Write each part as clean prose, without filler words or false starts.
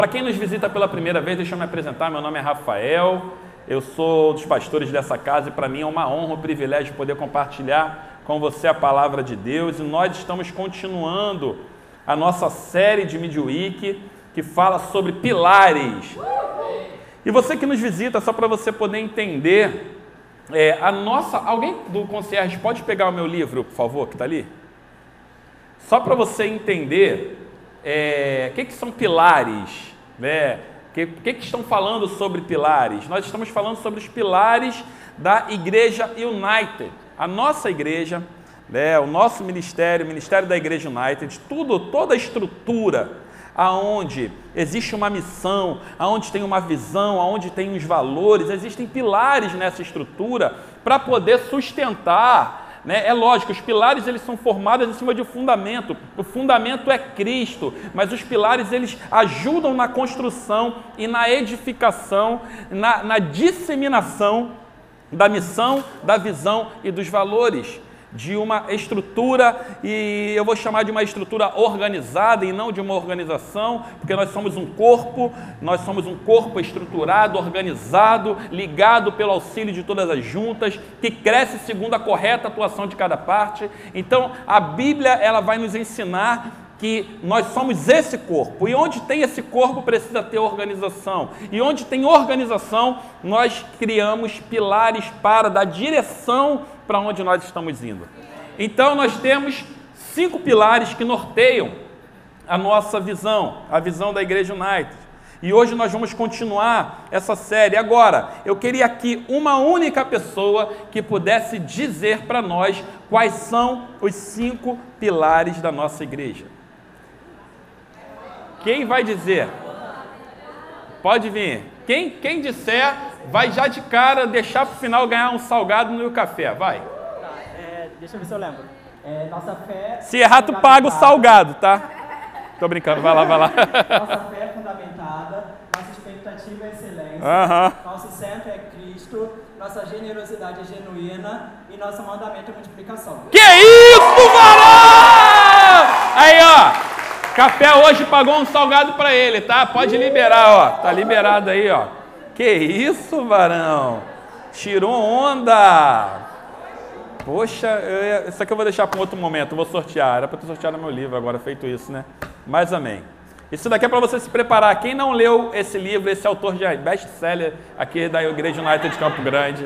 Para quem nos visita pela primeira vez, deixa eu me apresentar. Meu nome é Rafael, eu sou dos pastores dessa casa e para mim é uma honra, um privilégio poder compartilhar com você a palavra de Deus. E nós estamos continuando a nossa série de Midweek que fala sobre pilares. E você que nos visita, só para você poder entender, alguém do concierge pode pegar o meu livro, por favor, que está ali? Só para você entender o que são pilares, né? Que estão falando sobre pilares? Nós estamos falando sobre os pilares da Igreja United. A nossa igreja, né? O nosso ministério, o ministério da Igreja United, toda a estrutura aonde existe uma missão, aonde tem uma visão, aonde tem os valores, existem pilares nessa estrutura para poder sustentar. É lógico, os pilares eles são formados em cima de um fundamento. O fundamento é Cristo, mas os pilares eles ajudam na construção e na edificação, na disseminação da missão, da visão e dos valores de uma estrutura, e eu vou chamar de uma estrutura organizada e não de uma organização, porque nós somos um corpo estruturado, organizado, ligado pelo auxílio de todas as juntas, que cresce segundo a correta atuação de cada parte. Então, a Bíblia ela vai nos ensinar que nós somos esse corpo, e onde tem esse corpo precisa ter organização, e onde tem organização, nós criamos pilares para dar direção para onde nós estamos indo. Então nós temos 5 pilares que norteiam a nossa visão, a visão da Igreja United. E hoje nós vamos continuar essa série. Agora, eu queria aqui uma única pessoa que pudesse dizer para nós quais são os 5 pilares da nossa igreja. Quem vai dizer? Pode vir. Quem disser, vai já de cara deixar para o final ganhar um salgado no café. Vai. Deixa eu ver se eu lembro. Nossa fé... Se errar, tu paga o salgado, tá? Tô brincando, vai lá. Nossa fé é fundamentada, nossa expectativa é excelência, nosso centro é Cristo, nossa generosidade é genuína e nosso mandamento é multiplicação. Que isso, varão! Aí, ó. Café hoje pagou um salgado para ele, tá? Pode liberar, ó. Tá liberado aí, ó. Que isso, varão? Tirou onda. Poxa, isso aqui eu vou deixar para um outro momento. Eu vou sortear. Era para ter sorteado no meu livro agora, feito isso, né? Mas amém. Isso daqui é para você se preparar. Quem não leu esse livro, esse autor de best-seller aqui da Igreja United de Campo Grande,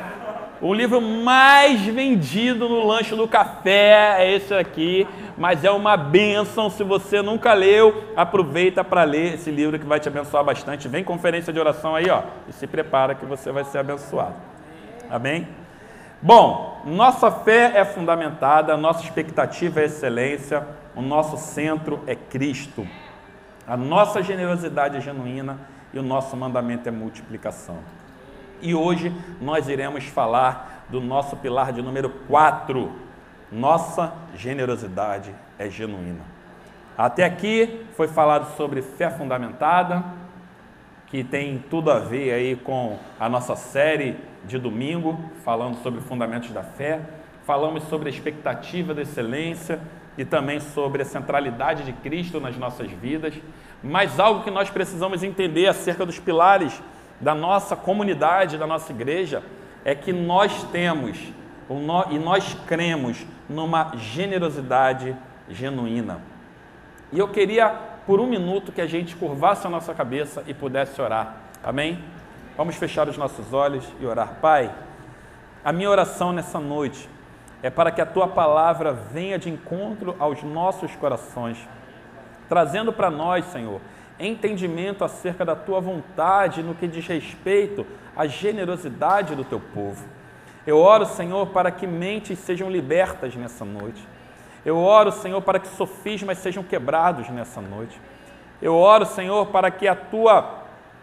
o livro mais vendido no lanche do café é esse aqui, mas é uma bênção. Se você nunca leu, aproveita para ler esse livro que vai te abençoar bastante. Vem conferência de oração aí, ó, e se prepara que você vai ser abençoado. Amém? Bom, nossa fé é fundamentada, nossa expectativa é excelência, o nosso centro é Cristo, a nossa generosidade é genuína e o nosso mandamento é multiplicação. E hoje nós iremos falar do nosso pilar de número 4. Nossa generosidade é genuína. Até aqui foi falado sobre fé fundamentada, que tem tudo a ver aí com a nossa série de domingo, falando sobre fundamentos da fé. Falamos sobre a expectativa da excelência e também sobre a centralidade de Cristo nas nossas vidas. Mas algo que nós precisamos entender acerca dos pilares da nossa comunidade, da nossa igreja, é que nós temos e nós cremos numa generosidade genuína. E eu queria, por um minuto, que a gente curvasse a nossa cabeça e pudesse orar. Amém? Vamos fechar os nossos olhos e orar. Pai, a minha oração nessa noite é para que a Tua palavra venha de encontro aos nossos corações, trazendo para nós, Senhor, entendimento acerca da Tua vontade no que diz respeito à generosidade do Teu povo. Eu oro, Senhor, para que mentes sejam libertas nessa noite. Eu oro, Senhor, para que sofismas sejam quebrados nessa noite. Eu oro, Senhor, para que a Tua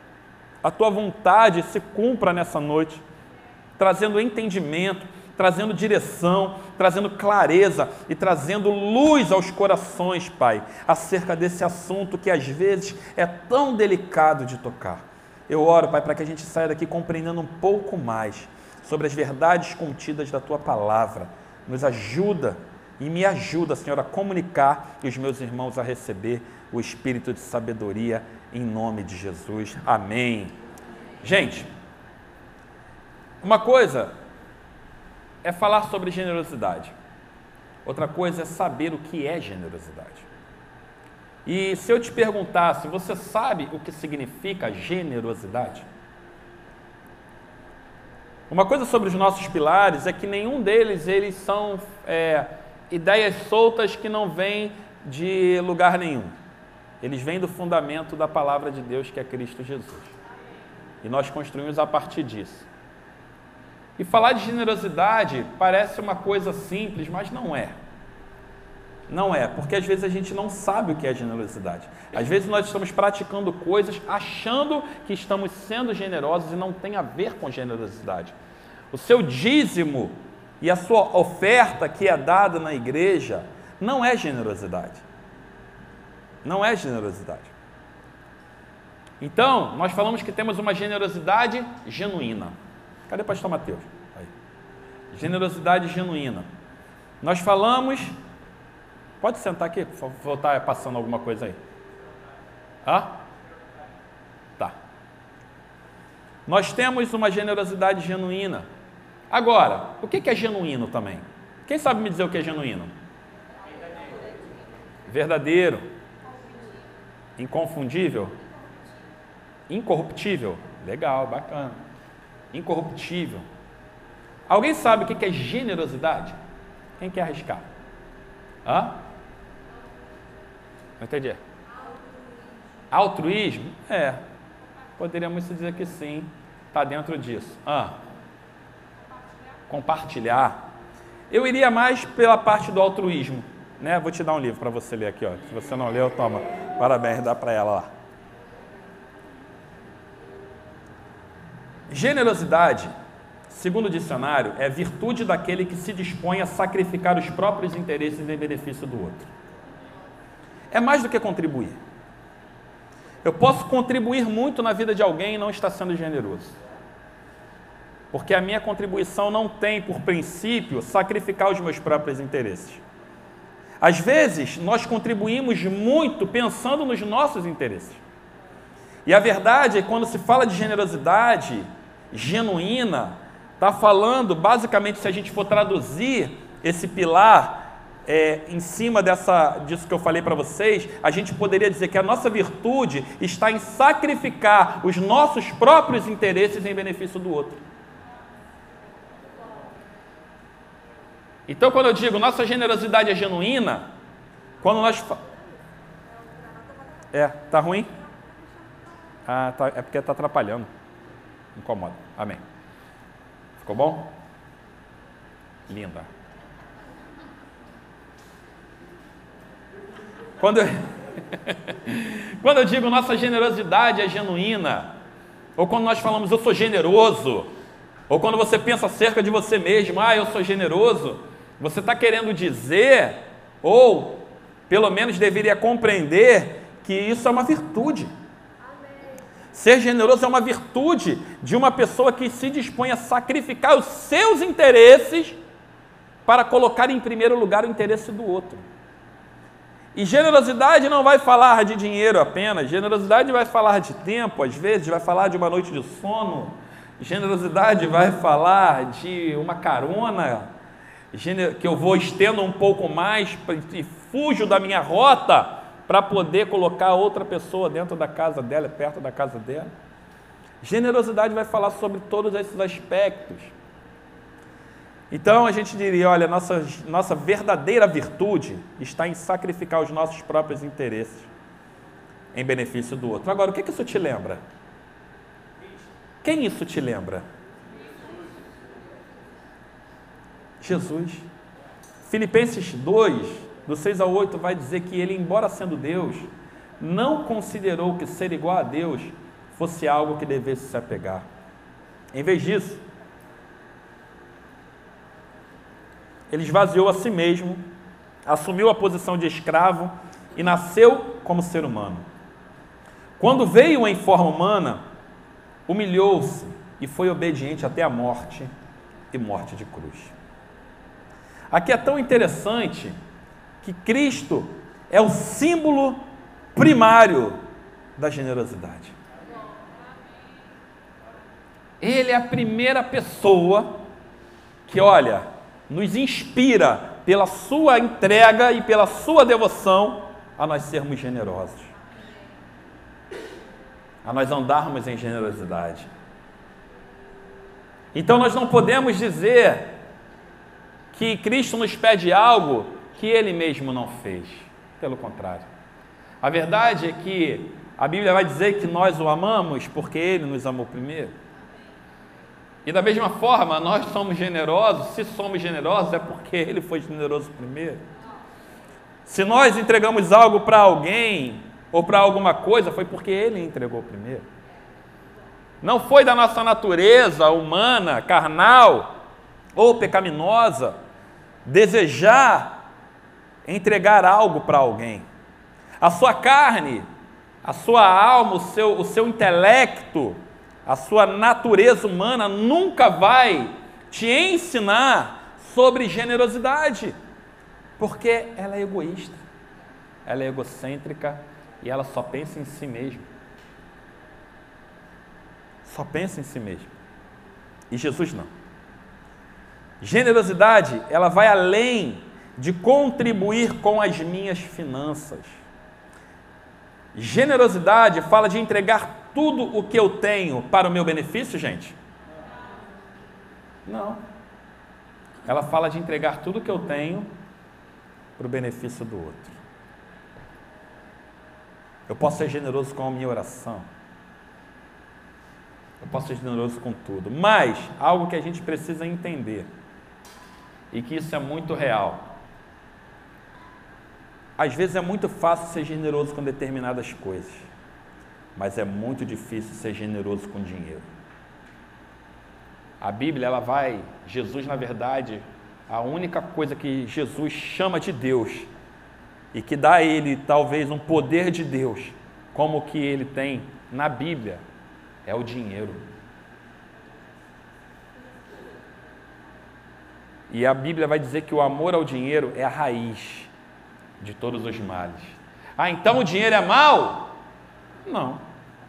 vontade se cumpra nessa noite, trazendo entendimento, trazendo direção, trazendo clareza e trazendo luz aos corações, Pai, acerca desse assunto que às vezes é tão delicado de tocar. Eu oro, Pai, para que a gente saia daqui compreendendo um pouco mais sobre as verdades contidas da Tua palavra. Nos ajuda e me ajuda, Senhor, a comunicar e os meus irmãos a receber o espírito de sabedoria em nome de Jesus. Amém. Gente, uma coisa é falar sobre generosidade. Outra coisa é saber o que é generosidade. E se eu te perguntasse, você sabe o que significa generosidade? Uma coisa sobre os nossos pilares é que nenhum deles eles são ideias soltas que não vêm de lugar nenhum. Eles vêm do fundamento da palavra de Deus, que é Cristo Jesus. E nós construímos a partir disso. E falar de generosidade parece uma coisa simples, mas não é. Não é, porque às vezes a gente não sabe o que é generosidade. Às vezes nós estamos praticando coisas achando que estamos sendo generosos e não tem a ver com generosidade. O seu dízimo e a sua oferta que é dada na igreja não é generosidade. Não é generosidade. Então, nós falamos que temos uma generosidade genuína. Cadê o pastor Mateus? Aí. Generosidade genuína. Nós falamos... Pode sentar aqui, vou estar passando alguma coisa aí. Tá. Nós temos uma generosidade genuína. Agora, o que é genuíno também? Quem sabe me dizer o que é genuíno? Verdadeiro. Inconfundível. Incorruptível. Legal, bacana. Incorruptível. Alguém sabe o que é generosidade? Quem quer arriscar? Não entendi. Altruísmo? Poderíamos dizer que sim, está dentro disso. Compartilhar. Eu iria mais pela parte do altruísmo, né? Vou te dar um livro para você ler aqui, ó. Se você não leu, toma. Parabéns, dá para ela lá. Generosidade, segundo o dicionário, é virtude daquele que se dispõe a sacrificar os próprios interesses em benefício do outro. É mais do que contribuir. Eu posso contribuir muito na vida de alguém e não estar sendo generoso. Porque a minha contribuição não tem, por princípio, sacrificar os meus próprios interesses. Às vezes, nós contribuímos muito pensando nos nossos interesses. E a verdade é que quando se fala de generosidade genuína, está falando, basicamente, se a gente for traduzir esse pilar em cima disso que eu falei para vocês, a gente poderia dizer que a nossa virtude está em sacrificar os nossos próprios interesses em benefício do outro. Então, quando eu digo nossa generosidade é genuína, quando nós... Tá ruim? Tá, é porque está atrapalhando. Incomoda. Amém. Ficou bom? Linda. Quando eu digo nossa generosidade é genuína, ou quando nós falamos eu sou generoso, ou quando você pensa acerca de você mesmo, eu sou generoso, você está querendo dizer, ou pelo menos deveria compreender, que isso é uma virtude. Ser generoso é uma virtude de uma pessoa que se dispõe a sacrificar os seus interesses para colocar em primeiro lugar o interesse do outro. E generosidade não vai falar de dinheiro apenas, generosidade vai falar de tempo, às vezes, vai falar de uma noite de sono, generosidade vai falar de uma carona, que eu vou estendo um pouco mais e fujo da minha rota para poder colocar outra pessoa dentro da casa dela, perto da casa dela. Generosidade vai falar sobre todos esses aspectos. Então a gente diria, olha, nossa verdadeira virtude está em sacrificar os nossos próprios interesses em benefício do outro. Agora, o que isso te lembra? Quem isso te lembra? Jesus. Filipenses 2, do 6 ao 8, vai dizer que ele, embora sendo Deus, não considerou que ser igual a Deus fosse algo que devesse se apegar. Em vez disso, ele esvaziou a si mesmo, assumiu a posição de escravo e nasceu como ser humano. Quando veio em forma humana, humilhou-se e foi obediente até a morte e morte de cruz. Aqui é tão interessante que Cristo é o símbolo primário da generosidade. Ele é a primeira pessoa que, olha, nos inspira pela sua entrega e pela sua devoção a nós sermos generosos, a nós andarmos em generosidade. Então nós não podemos dizer que Cristo nos pede algo que Ele mesmo não fez. Pelo contrário. A verdade é que a Bíblia vai dizer que nós o amamos porque Ele nos amou primeiro. E da mesma forma, nós somos generosos, se somos generosos é porque Ele foi generoso primeiro. Se nós entregamos algo para alguém ou para alguma coisa, foi porque Ele entregou primeiro. Não foi da nossa natureza humana, carnal ou pecaminosa desejar entregar algo para alguém. A sua carne, a sua alma, o seu intelecto, a sua natureza humana nunca vai te ensinar sobre generosidade, porque ela é egoísta, ela é egocêntrica e ela só pensa em si mesma. Só pensa em si mesmo. E Jesus não. Generosidade, ela vai além de contribuir com as minhas finanças. Generosidade fala de entregar tudo o que eu tenho para o meu benefício, gente? Não. Ela fala de entregar tudo o que eu tenho para o benefício do outro. Eu posso ser generoso com a minha oração. Eu posso ser generoso com tudo. Mas, algo que a gente precisa entender, e que isso é muito real. Às vezes é muito fácil ser generoso com determinadas coisas, mas é muito difícil ser generoso com dinheiro. A Bíblia, Jesus, na verdade, a única coisa que Jesus chama de Deus e que dá a Ele talvez um poder de Deus, como o que Ele tem na Bíblia, é o dinheiro. E a Bíblia vai dizer que o amor ao dinheiro é a raiz de todos os males. Ah, então o dinheiro é mau? Não.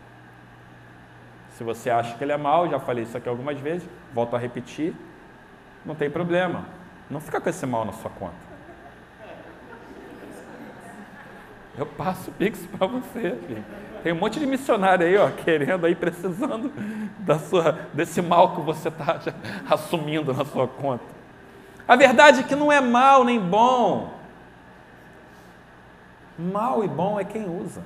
Se você acha que ele é mau, já falei isso aqui algumas vezes, volto a repetir, não tem problema. Não fica com esse mal na sua conta. Eu passo o Pix para você, filho. Tem um monte de missionário aí, ó, querendo aí, precisando desse mal que você está assumindo na sua conta. A verdade é que não é mal nem bom. Mal e bom é quem usa.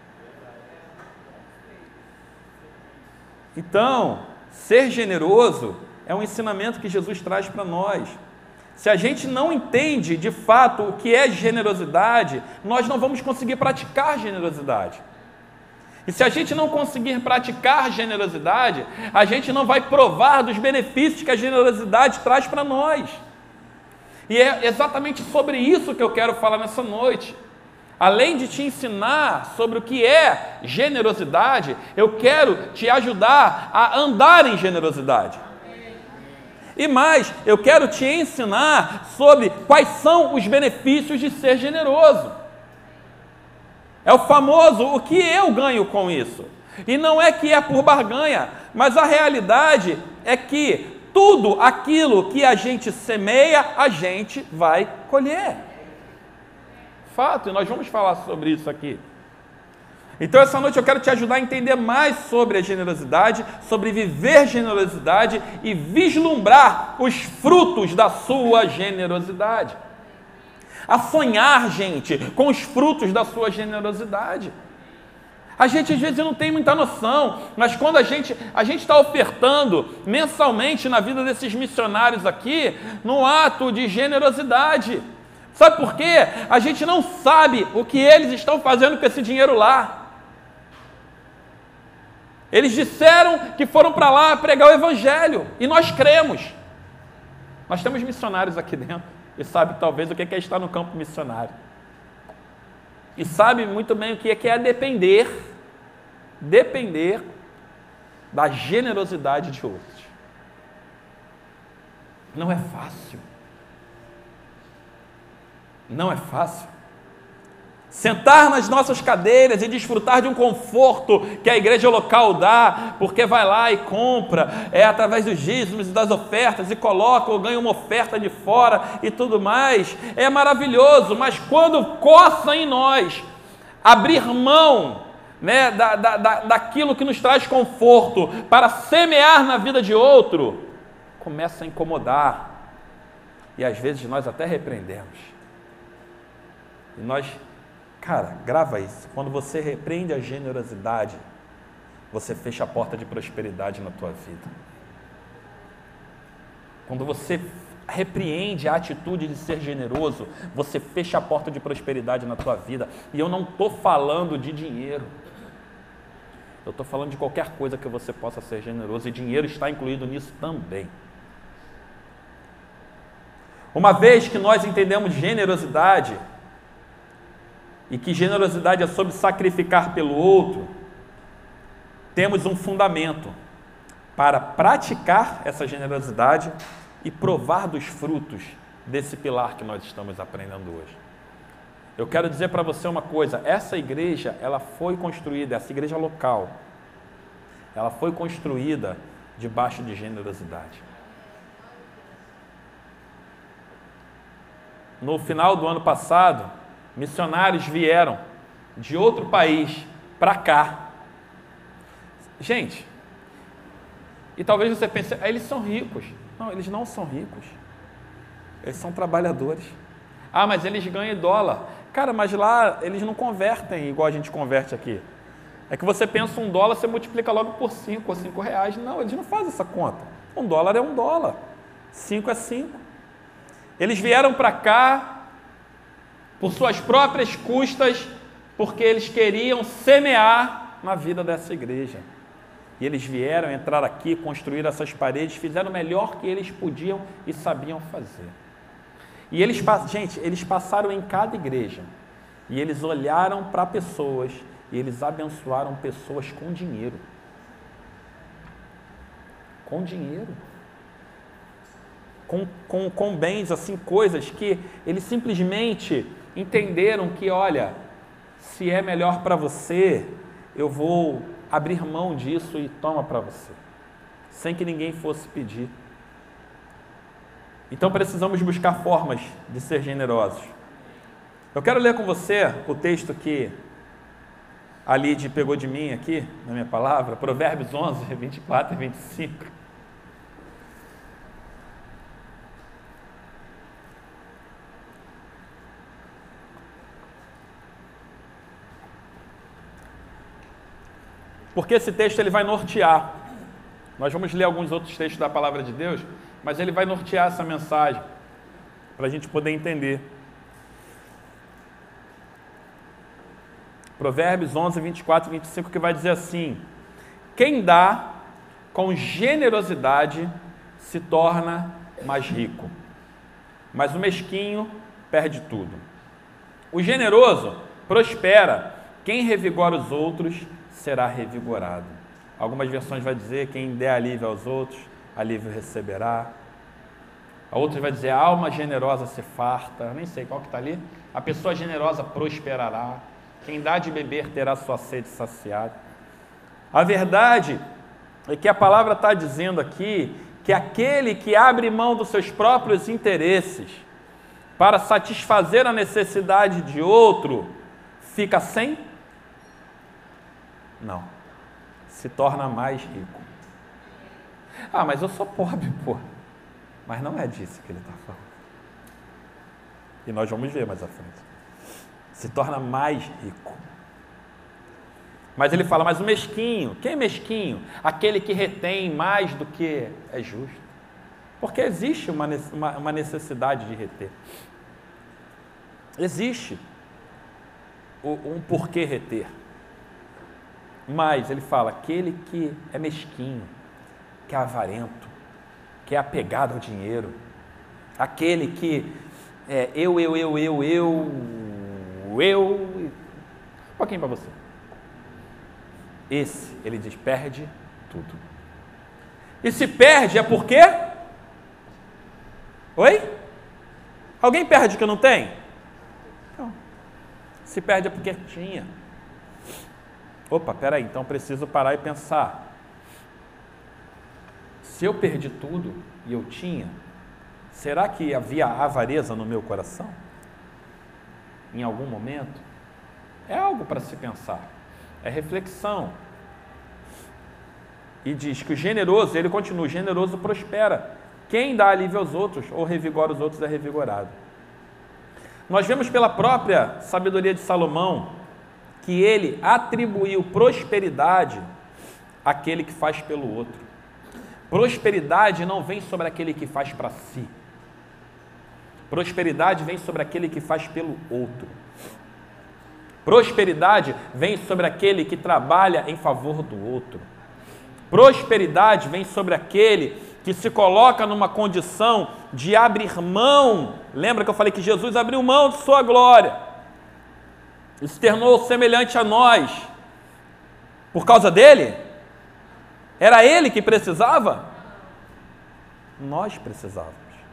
Então, ser generoso é um ensinamento que Jesus traz para nós. Se a gente não entende de fato o que é generosidade, nós não vamos conseguir praticar generosidade. E se a gente não conseguir praticar generosidade, a gente não vai provar dos benefícios que a generosidade traz para nós. E é exatamente sobre isso que eu quero falar nessa noite. Além de te ensinar sobre o que é generosidade, eu quero te ajudar a andar em generosidade. E mais, eu quero te ensinar sobre quais são os benefícios de ser generoso. É o famoso, o que eu ganho com isso? E não é que é por barganha, mas a realidade é que tudo aquilo que a gente semeia, a gente vai colher. Fato, e nós vamos falar sobre isso aqui. Então essa noite eu quero te ajudar a entender mais sobre a generosidade, sobre viver generosidade e vislumbrar os frutos da sua generosidade. A sonhar, gente, com os frutos da sua generosidade. A gente às vezes não tem muita noção, mas quando a gente está ofertando mensalmente na vida desses missionários aqui, no ato de generosidade. Sabe por quê? A gente não sabe o que eles estão fazendo com esse dinheiro lá. Eles disseram que foram para lá pregar o Evangelho, e nós cremos. Nós temos missionários aqui dentro, e sabe talvez o que é estar no campo missionário. E sabe muito bem o que é depender da generosidade de outros. Não é fácil. Não é fácil. sentar nas nossas cadeiras e desfrutar de um conforto que a igreja local dá, porque vai lá e compra, através dos dízimos e das ofertas, e coloca ou ganha uma oferta de fora e tudo mais, é maravilhoso, mas quando coça em nós abrir mão, né, daquilo que nos traz conforto para semear na vida de outro, começa a incomodar, e às vezes nós até repreendemos, e nós, cara, grava isso, quando você repreende a generosidade, você fecha a porta de prosperidade na tua vida. Quando você repreende a atitude de ser generoso, você fecha a porta de prosperidade na tua vida. E eu não estou falando de dinheiro, eu estou falando de qualquer coisa que você possa ser generoso, e dinheiro está incluído nisso também. Uma vez que nós entendemos generosidade, e que generosidade é sobre sacrificar pelo outro, temos um fundamento para praticar essa generosidade e provar dos frutos desse pilar que nós estamos aprendendo hoje. Eu quero dizer para você uma coisa, essa igreja, ela foi construída, essa igreja local, ela foi construída debaixo de generosidade. No final do ano passado, missionários vieram de outro país para cá. Gente, e talvez você pense, eles são ricos. Não, eles não são ricos. Eles são trabalhadores. Ah, mas eles ganham em dólar. Cara, mas lá eles não convertem igual a gente converte aqui. É que você pensa $1, você multiplica logo por 5 ou 5 reais. Não, eles não fazem essa conta. $1 é $1. 5 é 5. Eles vieram para cá por suas próprias custas, porque eles queriam semear na vida dessa igreja. E eles vieram entrar aqui, construir essas paredes, fizeram o melhor que eles podiam e sabiam fazer. E eles, gente, eles passaram em cada igreja, e eles olharam para pessoas, e eles abençoaram pessoas com dinheiro. Com dinheiro. Com bens, assim, coisas que eles simplesmente entenderam que, olha, se é melhor para você, eu vou abrir mão disso e toma para você, sem que ninguém fosse pedir. Então precisamos buscar formas de ser generosos. Eu quero ler com você o texto que a Lide pegou de mim aqui, na minha palavra, Provérbios 11, 24 e 25. Porque esse texto ele vai nortear. Nós vamos ler alguns outros textos da palavra de Deus, mas ele vai nortear essa mensagem, para a gente poder entender. Provérbios 11, 24 e 25, que vai dizer assim: quem dá com generosidade se torna mais rico, mas o mesquinho perde tudo. O generoso prospera, quem revigora os outros será revigorado. Algumas versões vai dizer, quem der alívio aos outros, alívio receberá. A outra vai dizer, a alma generosa se farta. Eu nem sei qual que está ali. A pessoa generosa prosperará. Quem dá de beber terá sua sede saciada. A verdade é que a palavra está dizendo aqui que aquele que abre mão dos seus próprios interesses para satisfazer a necessidade de outro, fica sem? Não. Se torna mais rico. Ah, mas eu sou pobre, pô. Mas não é disso que ele está falando. E nós vamos ver mais à frente. Se torna mais rico. Mas ele fala, mas o mesquinho, quem é mesquinho? Aquele que retém mais do que é justo. Porque existe uma necessidade de reter. Existe um porquê reter. Mas ele fala, aquele que é mesquinho, que é avarento, que é apegado ao dinheiro, aquele que é um pouquinho para você. Esse, ele diz, perde tudo. E se perde é por quê? Oi? Alguém perde o que não tem? Não. Se perde é porque tinha. Opa, peraí, então preciso parar e pensar. Se eu perdi tudo e eu tinha, será que havia avareza no meu coração? Em algum momento? É algo para se pensar. É reflexão. E diz que o generoso, ele continua, o generoso prospera. Quem dá alívio aos outros ou revigora os outros é revigorado. Nós vemos pela própria sabedoria de Salomão que ele atribuiu prosperidade àquele que faz pelo outro. Prosperidade não vem sobre aquele que faz para si. Prosperidade vem sobre aquele que faz pelo outro. Prosperidade vem sobre aquele que trabalha em favor do outro. Prosperidade vem sobre aquele que se coloca numa condição de abrir mão. Lembra que eu falei que Jesus abriu mão de sua glória e se tornou semelhante a nós por causa dele? Era ele que precisava? Nós precisávamos.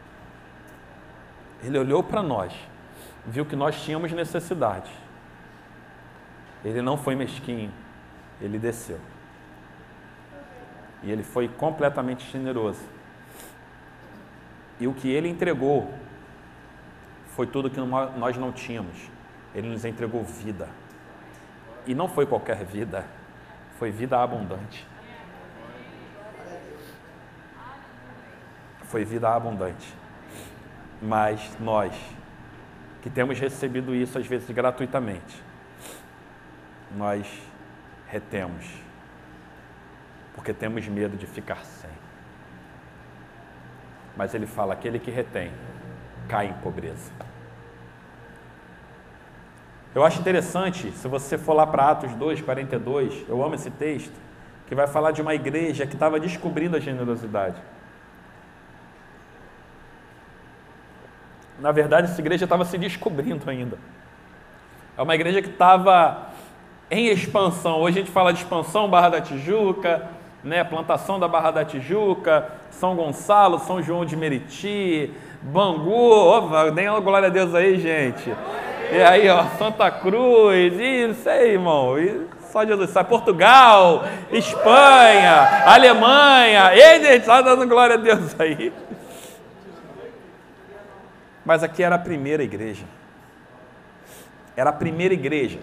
Ele olhou para nós, viu que nós tínhamos necessidade. Ele não foi mesquinho, ele desceu. E ele foi completamente generoso. E o que ele entregou foi tudo que nós não tínhamos. Ele nos entregou vida. E não foi qualquer vida, foi vida abundante. Foi vida abundante. Mas nós, que temos recebido isso às vezes gratuitamente, nós retemos, porque temos medo de ficar sem. Mas ele fala, aquele que retém, cai em pobreza. Eu acho interessante, se você for lá para Atos 2:42, eu amo esse texto, que vai falar de uma igreja que estava descobrindo a generosidade. Na verdade, essa igreja estava se descobrindo ainda. É uma igreja que estava em expansão. Hoje a gente fala de expansão, Barra da Tijuca, né? Plantação da Barra da Tijuca, São Gonçalo, São João de Meriti, Bangu, deem uma glória a Deus aí, gente. E aí, ó, Santa Cruz, e não sei, irmão, e só Jesus sabe, Portugal, Espanha, Alemanha, e gente, só dando glória a Deus aí. Mas aqui era a primeira igreja. Era a primeira igreja.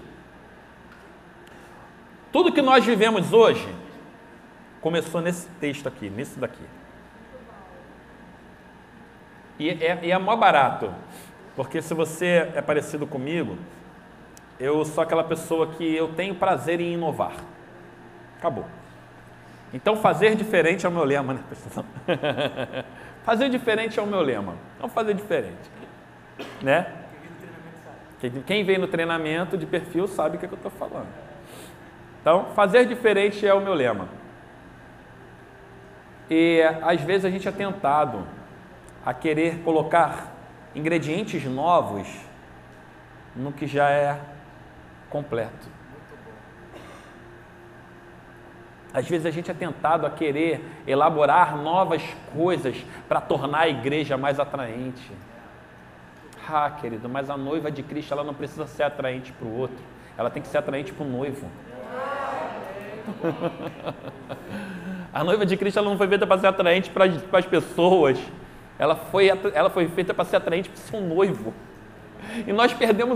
Tudo que nós vivemos hoje começou nesse texto aqui, nesse daqui. E é mó barato, porque se você é parecido comigo, eu sou aquela pessoa que eu tenho prazer em inovar. Acabou. Então fazer diferente é o meu lema, né? Fazer diferente é o meu lema. Vamos fazer diferente, né? Quem vem no treinamento de perfil sabe o que eu estou falando. Então, fazer diferente é o meu lema. E às vezes a gente é tentado a querer colocar ingredientes novos no que já é completo. Às vezes a gente é tentado a querer elaborar novas coisas para tornar a igreja mais atraente. Ah, querido, mas a noiva de Cristo, ela não precisa ser atraente para o outro. Ela tem que ser atraente para o noivo. A noiva de Cristo, ela não foi feita para ser atraente para as pessoas. Ela foi feita para ser atraente para o seu noivo. E nós perdemos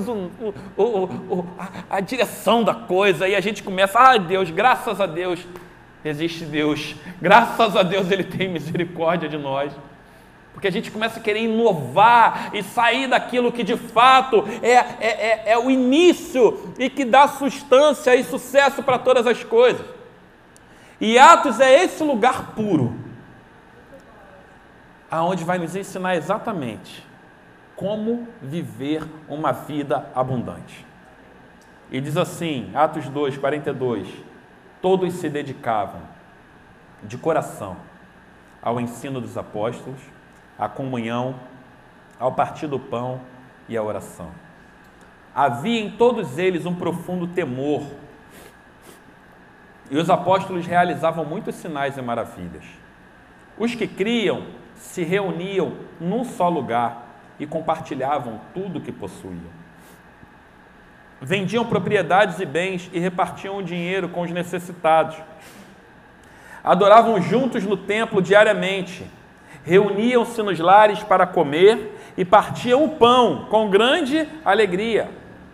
a direção da coisa. E a gente começa, Deus, graças a Deus, existe Deus. Graças a Deus Ele tem misericórdia de nós. Porque a gente começa a querer inovar e sair daquilo que de fato é o início e que dá sustância e sucesso para todas as coisas. E Atos é esse lugar puro, aonde vai nos ensinar exatamente como viver uma vida abundante. E diz assim, Atos 2:42, todos se dedicavam de coração ao ensino dos apóstolos, à comunhão, ao partir do pão e à oração. Havia em todos eles um profundo temor, e os apóstolos realizavam muitos sinais e maravilhas. Os que criam se reuniam num só lugar e compartilhavam tudo o que possuíam. vendiam propriedades e bens e repartiam o dinheiro com os necessitados. Adoravam juntos no templo diariamente, reuniam-se nos lares para comer e partiam o pão com grande alegria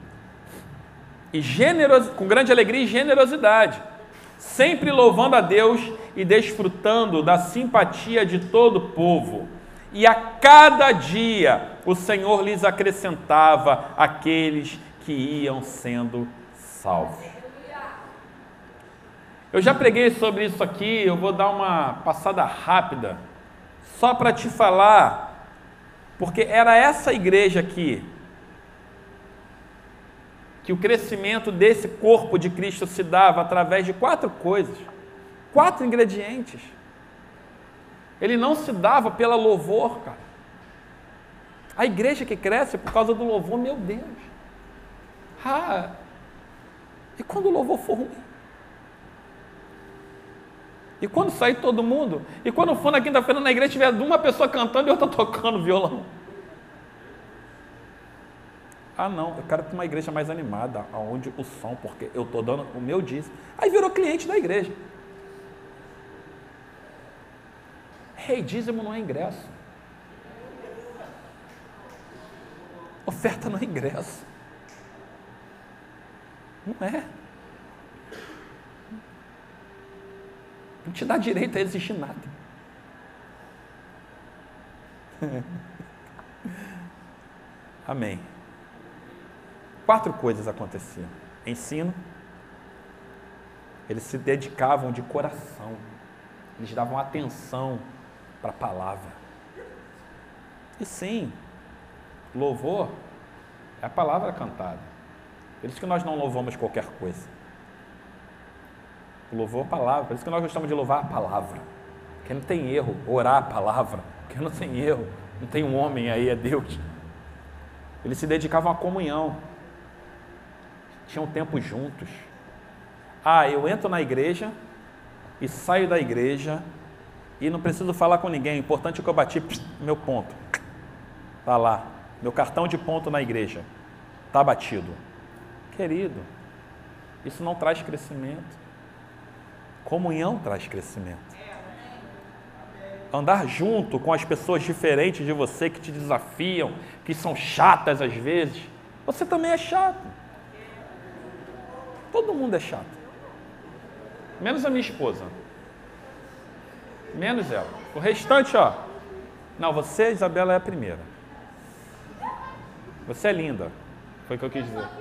com grande alegria e generosidade, sempre louvando a Deus e desfrutando da simpatia de todo o povo. E a cada dia o Senhor lhes acrescentava aqueles que iam sendo salvos. Eu já preguei sobre isso aqui, eu vou dar uma passada rápida, só para te falar, porque era essa igreja aqui, que o crescimento desse corpo de Cristo se dava através de 4 coisas, 4 ingredientes. Ele não se dava pela louvor, cara. A igreja que cresce por causa do louvor, meu Deus. E quando o louvor for ruim? E quando sair todo mundo? E quando for na quinta-feira na igreja tiver uma pessoa cantando e outra tocando violão? Não, eu quero para uma igreja mais animada, onde o som, porque eu estou dando o meu dízimo. Aí virou cliente da igreja. Dízimo não é ingresso. Oferta não é ingresso. Não é. Não te dá direito a exigir nada. Amém. 4 coisas aconteciam. Ensino. Eles se dedicavam de coração. Eles davam atenção para a palavra. E sim, louvor é a palavra cantada. Por isso que nós não louvamos qualquer coisa. O louvor é a palavra. Por isso que nós gostamos de louvar a palavra. Porque não tem erro orar a palavra. Porque não tem erro. Não tem um homem aí, é Deus. Eles se dedicavam à comunhão. Tinham tempo juntos. Eu entro na igreja e saio da igreja e não preciso falar com ninguém. O importante é que eu bati meu ponto. Está lá. Meu cartão de ponto na igreja. Está batido. Querido, isso não traz crescimento. Comunhão traz crescimento. Andar junto com as pessoas diferentes de você, que te desafiam, que são chatas às vezes. Você também é chato. Todo mundo é chato. Menos a minha esposa. Menos ela. O restante, Não, você, Isabela, é a primeira. Você é linda. Foi o que eu quis dizer.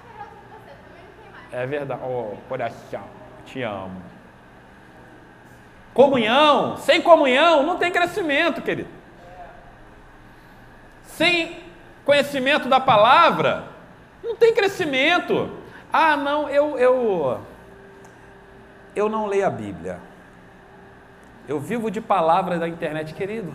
É verdade. Coração, te amo. Comunhão. Sem comunhão não tem crescimento, querido. Sem conhecimento da palavra, não tem crescimento. Não, eu não leio a Bíblia. Eu vivo de palavras da internet, querido.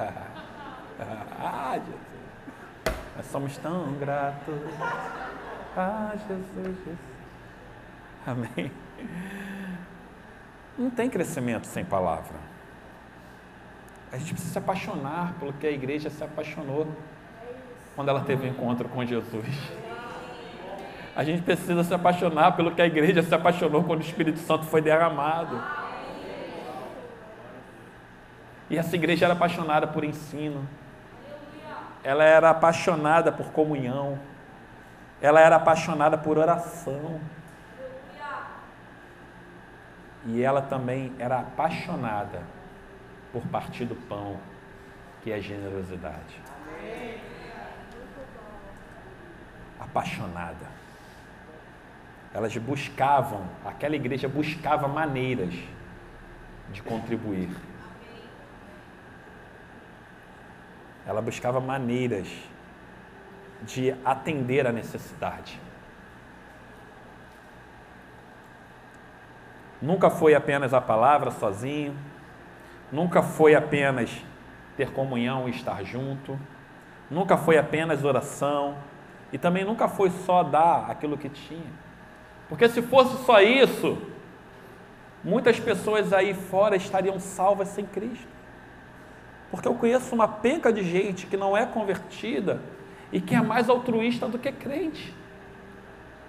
Jesus. Nós somos tão gratos. Jesus. Amém. Não tem crescimento sem palavra. A gente precisa se apaixonar pelo que a igreja se apaixonou quando ela teve um encontro com Jesus. A gente precisa se apaixonar pelo que a igreja se apaixonou quando o Espírito Santo foi derramado. E essa igreja era apaixonada por ensino. Ela era apaixonada por comunhão. Ela era apaixonada por oração. E ela também era apaixonada por partir do pão, que é a generosidade. Apaixonada. Elas buscavam, aquela igreja buscava maneiras de contribuir. Ela buscava maneiras de atender a necessidade. Nunca foi apenas a palavra sozinho, nunca foi apenas ter comunhão e estar junto, nunca foi apenas oração, e também nunca foi só dar aquilo que tinha. Porque se fosse só isso, muitas pessoas aí fora estariam salvas sem Cristo. Porque eu conheço uma penca de gente que não é convertida e que é mais altruísta do que crente.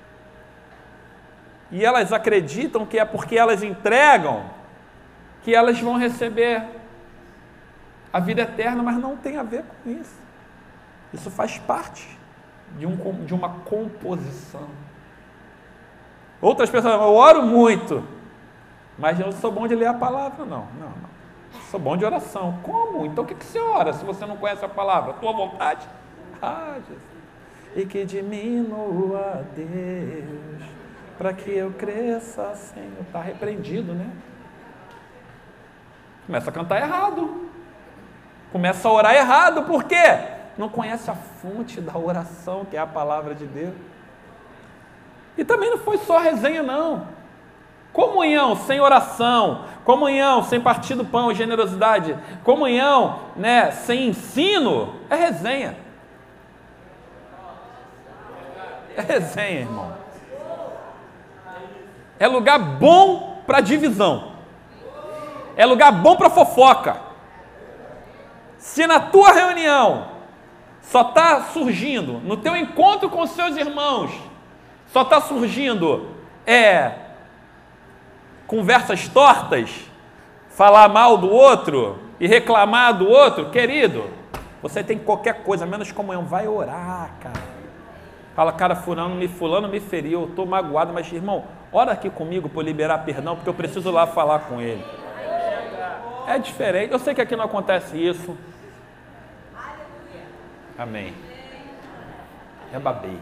e elas acreditam que é porque elas entregam que elas vão receber a vida eterna, mas não tem a ver com isso. Isso faz parte de uma composição. Outras pessoas, eu oro muito, mas eu não sou bom de ler a palavra, não. Sou bom de oração. Como? Então o que você ora se você não conhece a palavra? A tua vontade? Ah, Jesus. E que diminua, Deus, para que eu cresça, Senhor. Está repreendido, né? Começa a cantar errado. Começa a orar errado. Por quê? Não conhece a fonte da oração, que é a palavra de Deus. E também não foi só resenha, não. Comunhão sem oração, comunhão sem partir do pão e generosidade, comunhão, né, sem ensino, é resenha. É resenha, irmão. É lugar bom para divisão. É lugar bom para fofoca. Se na tua reunião só está surgindo, no teu encontro com os seus irmãos, só está surgindo conversas tortas, falar mal do outro e reclamar do outro, querido, você tem qualquer coisa, menos comunhão, vai orar, cara. Fala, cara, fulano me feriu, eu estou magoado, mas irmão, ora aqui comigo para eu liberar perdão, porque eu preciso lá falar com ele. É diferente, eu sei que aqui não acontece isso. Amém. É babei.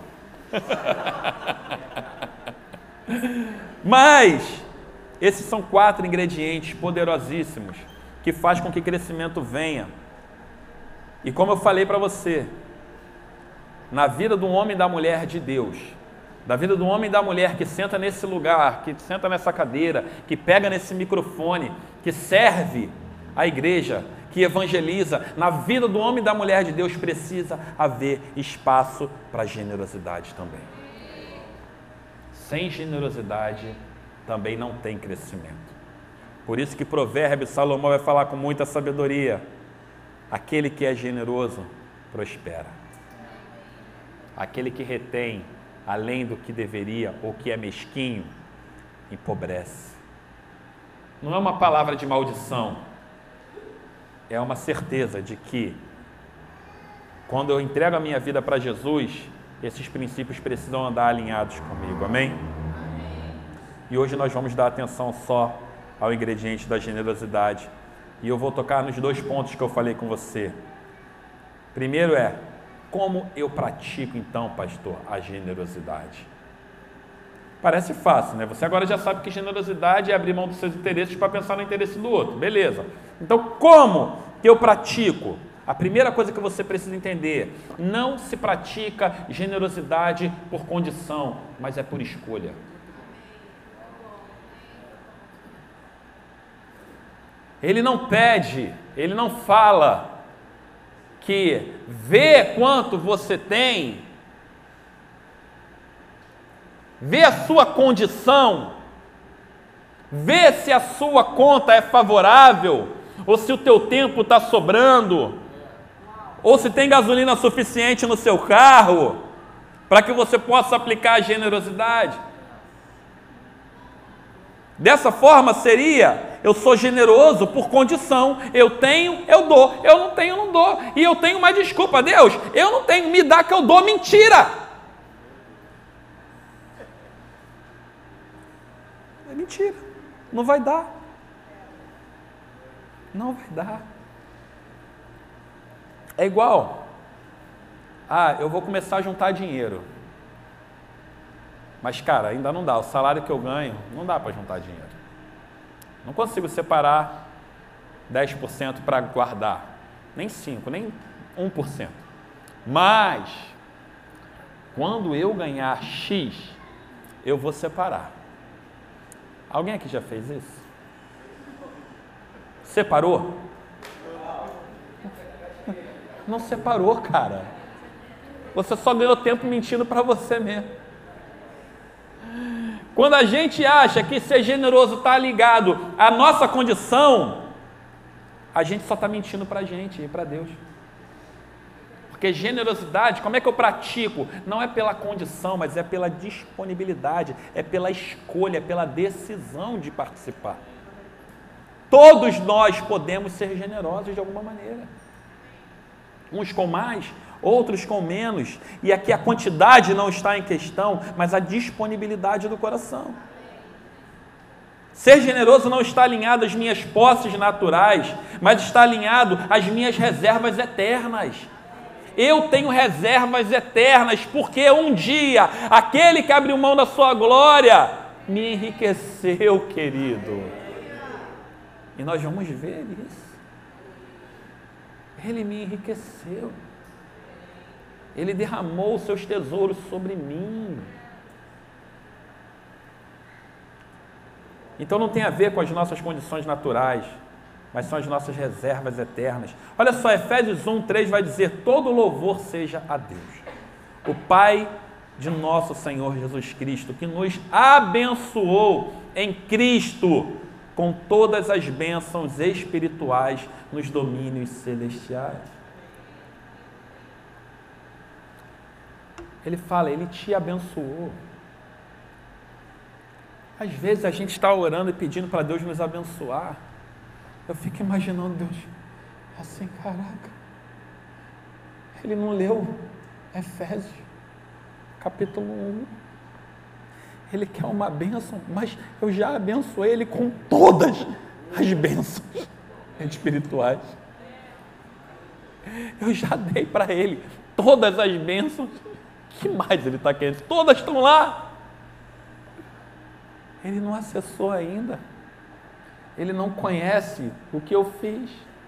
Mas esses são 4 ingredientes poderosíssimos que faz com que crescimento venha. E como eu falei para você, na vida do homem e da mulher de Deus, da vida do homem e da mulher que senta nesse lugar, que senta nessa cadeira, que pega nesse microfone, que serve a igreja, que evangeliza, na vida do homem e da mulher de Deus precisa haver espaço para generosidade também. Sem generosidade também não tem crescimento. Por isso que Provérbios, Salomão vai falar com muita sabedoria: aquele que é generoso prospera. Aquele que retém além do que deveria ou que é mesquinho empobrece. Não é uma palavra de maldição, é uma certeza de que quando eu entrego a minha vida para Jesus, esses princípios precisam andar alinhados comigo, amém? E hoje nós vamos dar atenção só ao ingrediente da generosidade. E eu vou tocar nos 2 pontos que eu falei com você. Primeiro é, como eu pratico então, pastor, a generosidade? Parece fácil, né? Você agora já sabe que generosidade é abrir mão dos seus interesses para pensar no interesse do outro, beleza. Então, como que eu pratico? A primeira coisa que você precisa entender, não se pratica generosidade por condição, mas é por escolha. Ele não pede, ele não fala que vê quanto você tem, vê a sua condição, vê se a sua conta é favorável, ou se o teu tempo está sobrando, ou se tem gasolina suficiente no seu carro, para que você possa aplicar a generosidade. Dessa forma seria, eu sou generoso por condição, eu tenho, eu dou, eu não tenho, eu não dou, e eu tenho uma desculpa, Deus, eu não tenho, me dá que eu dou, mentira! É mentira, não vai dar, não vai dar. É igual, eu vou começar a juntar dinheiro, mas cara, ainda não dá, o salário que eu ganho, não dá para juntar dinheiro. Não consigo separar 10% para guardar, nem 5%, nem 1%. Mas, quando eu ganhar X, eu vou separar. Alguém aqui já fez isso? Separou? Não separou, cara. Você só ganhou tempo mentindo para você mesmo. Quando a gente acha que ser generoso está ligado à nossa condição, a gente só está mentindo para a gente e para Deus. Porque generosidade, como é que eu pratico? Não é pela condição, mas é pela disponibilidade, é pela escolha, é pela decisão de participar. Todos nós podemos ser generosos de alguma maneira. Uns com mais, outros com menos. E aqui a quantidade não está em questão, mas a disponibilidade do coração. Ser generoso não está alinhado às minhas posses naturais, mas está alinhado às minhas reservas eternas. Eu tenho reservas eternas, porque um dia, aquele que abriu mão da sua glória, me enriqueceu, querido. E nós vamos ver isso. Ele me enriqueceu. Ele derramou os seus tesouros sobre mim. Então não tem a ver com as nossas condições naturais, mas são as nossas reservas eternas. Olha só, Efésios 1:3 vai dizer: todo louvor seja a Deus, o Pai de nosso Senhor Jesus Cristo, que nos abençoou em Cristo com todas as bênçãos espirituais nos domínios celestiais. Ele fala, Ele te abençoou. Às vezes a gente está orando e pedindo para Deus nos abençoar. Eu fico imaginando Deus assim, caraca, Ele não leu Efésios, capítulo 1. Ele quer uma bênção, mas eu já abençoei Ele com todas as bênçãos espirituais. Eu já dei para Ele todas as bênçãos. O que mais Ele está querendo? Todas estão lá. Ele não acessou ainda. Ele não conhece o que eu fiz.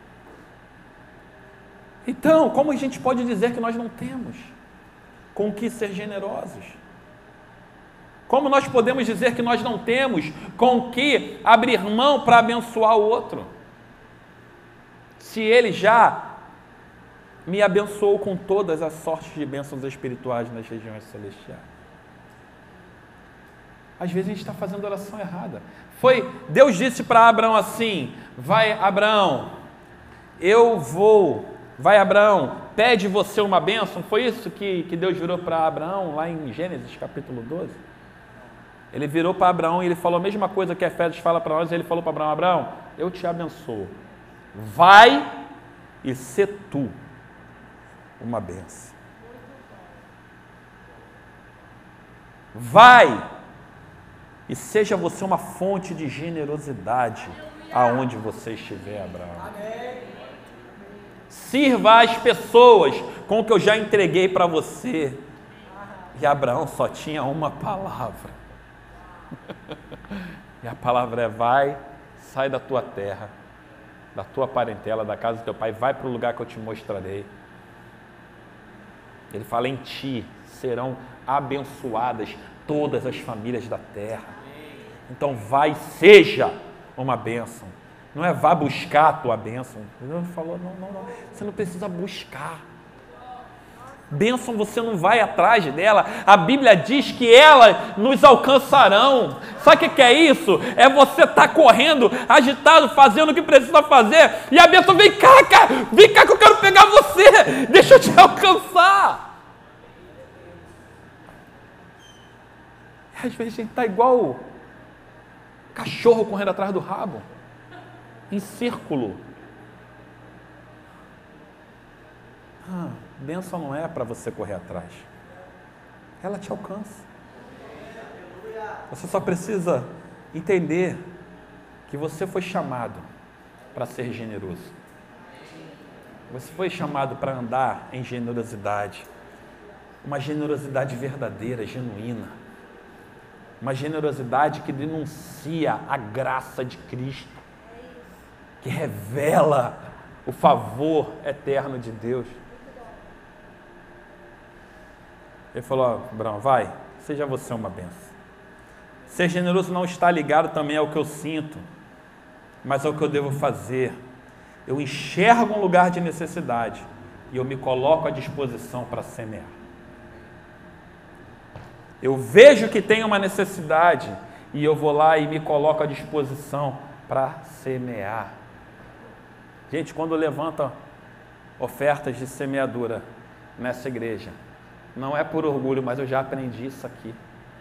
Então, como a gente pode dizer que nós não temos com o que ser generosos? Como nós podemos dizer que nós não temos com o que abrir mão para abençoar o outro? Se Ele já me abençoou com todas as sortes de bênçãos espirituais nas regiões celestiais. Às vezes a gente está fazendo oração errada. Deus disse para Abraão assim: vai Abraão, vai Abraão, pede você uma bênção. Foi isso que Deus virou para Abraão lá em Gênesis capítulo 12? Ele virou para Abraão e ele falou a mesma coisa que Efésios fala para nós. Ele falou para Abraão: Abraão, eu te abençoo, vai e sê tu uma bênção. Vai e seja você uma fonte de generosidade aonde você estiver, Abraão. Sirva as pessoas com o que eu já entreguei para você. E Abraão só tinha uma palavra. E a palavra é: vai, sai da tua terra, da tua parentela, da casa do teu pai, vai para o lugar que eu te mostrarei. Ele fala: em ti serão abençoadas todas as famílias da terra. Então vai, seja uma bênção. Não é vá buscar a tua bênção. Ele falou, não, você não precisa buscar. Bênção você não vai atrás dela. A Bíblia diz que elas nos alcançarão. Sabe o que é isso? É você estar correndo, agitado, fazendo o que precisa fazer, e a bênção vem cá, cara, vem cá que eu quero pegar você, deixa eu te alcançar. Às vezes a gente está igual cachorro correndo atrás do rabo, em círculo. Bênção não é para você correr atrás. Ela te alcança. Você só precisa entender que você foi chamado para ser generoso. Você foi chamado para andar em generosidade. Uma generosidade verdadeira, genuína. Uma generosidade que denuncia a graça de Cristo, que revela o favor eterno de Deus. Ele falou: Abraão, vai, seja você uma bênção. Ser generoso não está ligado também ao que eu sinto, mas ao que eu devo fazer. Eu enxergo um lugar de necessidade e eu me coloco à disposição para semear. Eu vejo que tem uma necessidade e eu vou lá e me coloco à disposição para semear. Gente, quando levanta ofertas de semeadura, nessa igreja. Não é por orgulho, mas eu já aprendi isso aqui.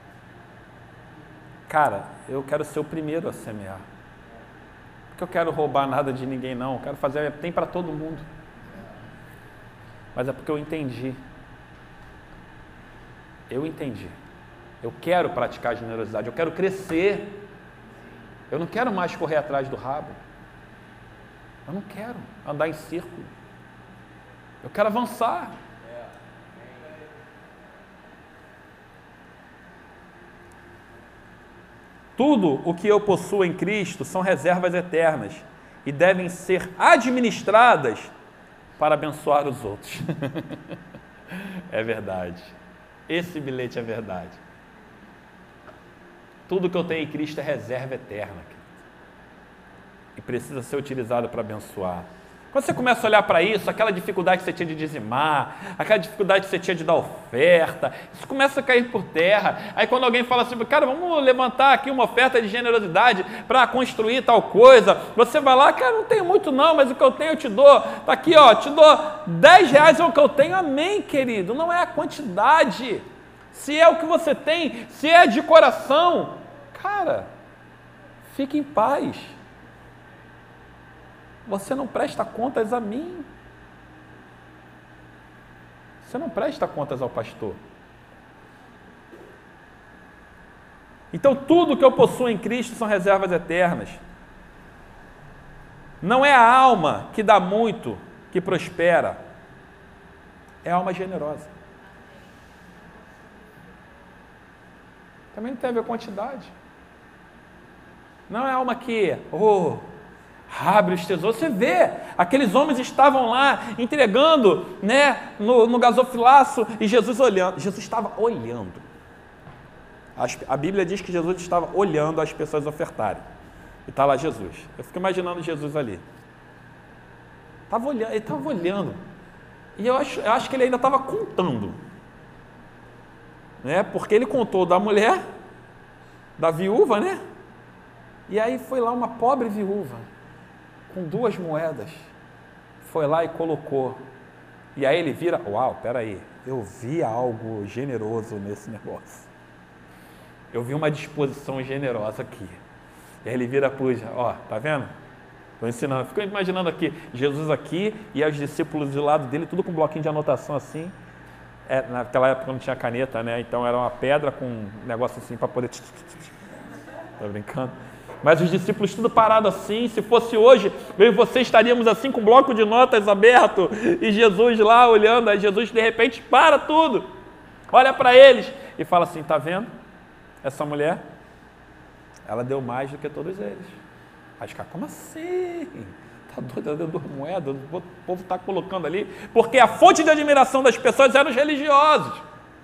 Cara, eu quero ser o primeiro a semear. Porque eu quero roubar nada de ninguém, não. Eu quero fazer, tem para todo mundo. Mas é porque eu entendi. Eu entendi. Eu quero praticar generosidade, eu quero crescer. Eu não quero mais correr atrás do rabo. Eu não quero andar em círculo. Eu quero avançar. Tudo o que eu possuo em Cristo são reservas eternas e devem ser administradas para abençoar os outros. É verdade. Esse bilhete é verdade. Tudo que eu tenho em Cristo é reserva eterna. E precisa ser utilizado para abençoar. Quando você começa a olhar para isso, aquela dificuldade que você tinha de dizimar, aquela dificuldade que você tinha de dar oferta, isso começa a cair por terra. Aí quando alguém fala assim, cara, vamos levantar aqui uma oferta de generosidade para construir tal coisa, você vai lá, cara, não tenho muito não, mas o que eu tenho eu te dou. Está aqui, ó, te dou R$10 é o que eu tenho, amém, querido. Não é a quantidade. Se é o que você tem, se é de coração, cara, fique em paz. Você não presta contas a mim. Você não presta contas ao pastor. Então, tudo que eu possuo em Cristo são reservas eternas. Não é a alma que dá muito, que prospera. É a alma generosa. Também não tem a ver com quantidade. Não é a alma que... abre os tesouros. Você vê, aqueles homens estavam lá entregando, né, no gasofilaço e Jesus olhando. Jesus estava olhando. A Bíblia diz que Jesus estava olhando as pessoas ofertarem. E está lá Jesus. Eu fico imaginando Jesus ali. Ele estava olhando. E eu acho que ele ainda estava contando. Né? Porque ele contou da mulher, da viúva, né? E aí foi lá uma pobre viúva, com 2 moedas, foi lá e colocou. E aí ele vira, uau, peraí, eu vi algo generoso nesse negócio. Eu vi uma disposição generosa aqui. E aí ele vira puxa, ó, tá vendo? Estou ensinando, fico imaginando aqui, Jesus aqui e os discípulos do lado dele, tudo com um bloquinho de anotação assim. Naquela época não tinha caneta, né? Então era uma pedra com um negócio assim para poder... Tô brincando. Mas os discípulos tudo parado assim, se fosse hoje, eu e você estaríamos assim com um bloco de notas aberto e Jesus lá olhando, aí Jesus de repente para tudo, olha para eles e fala assim, tá vendo? Essa mulher, ela deu mais do que todos eles. Aí os caras, como assim? Tá doido, ela deu 2 moedas, o povo está colocando ali, porque a fonte de admiração das pessoas eram os religiosos.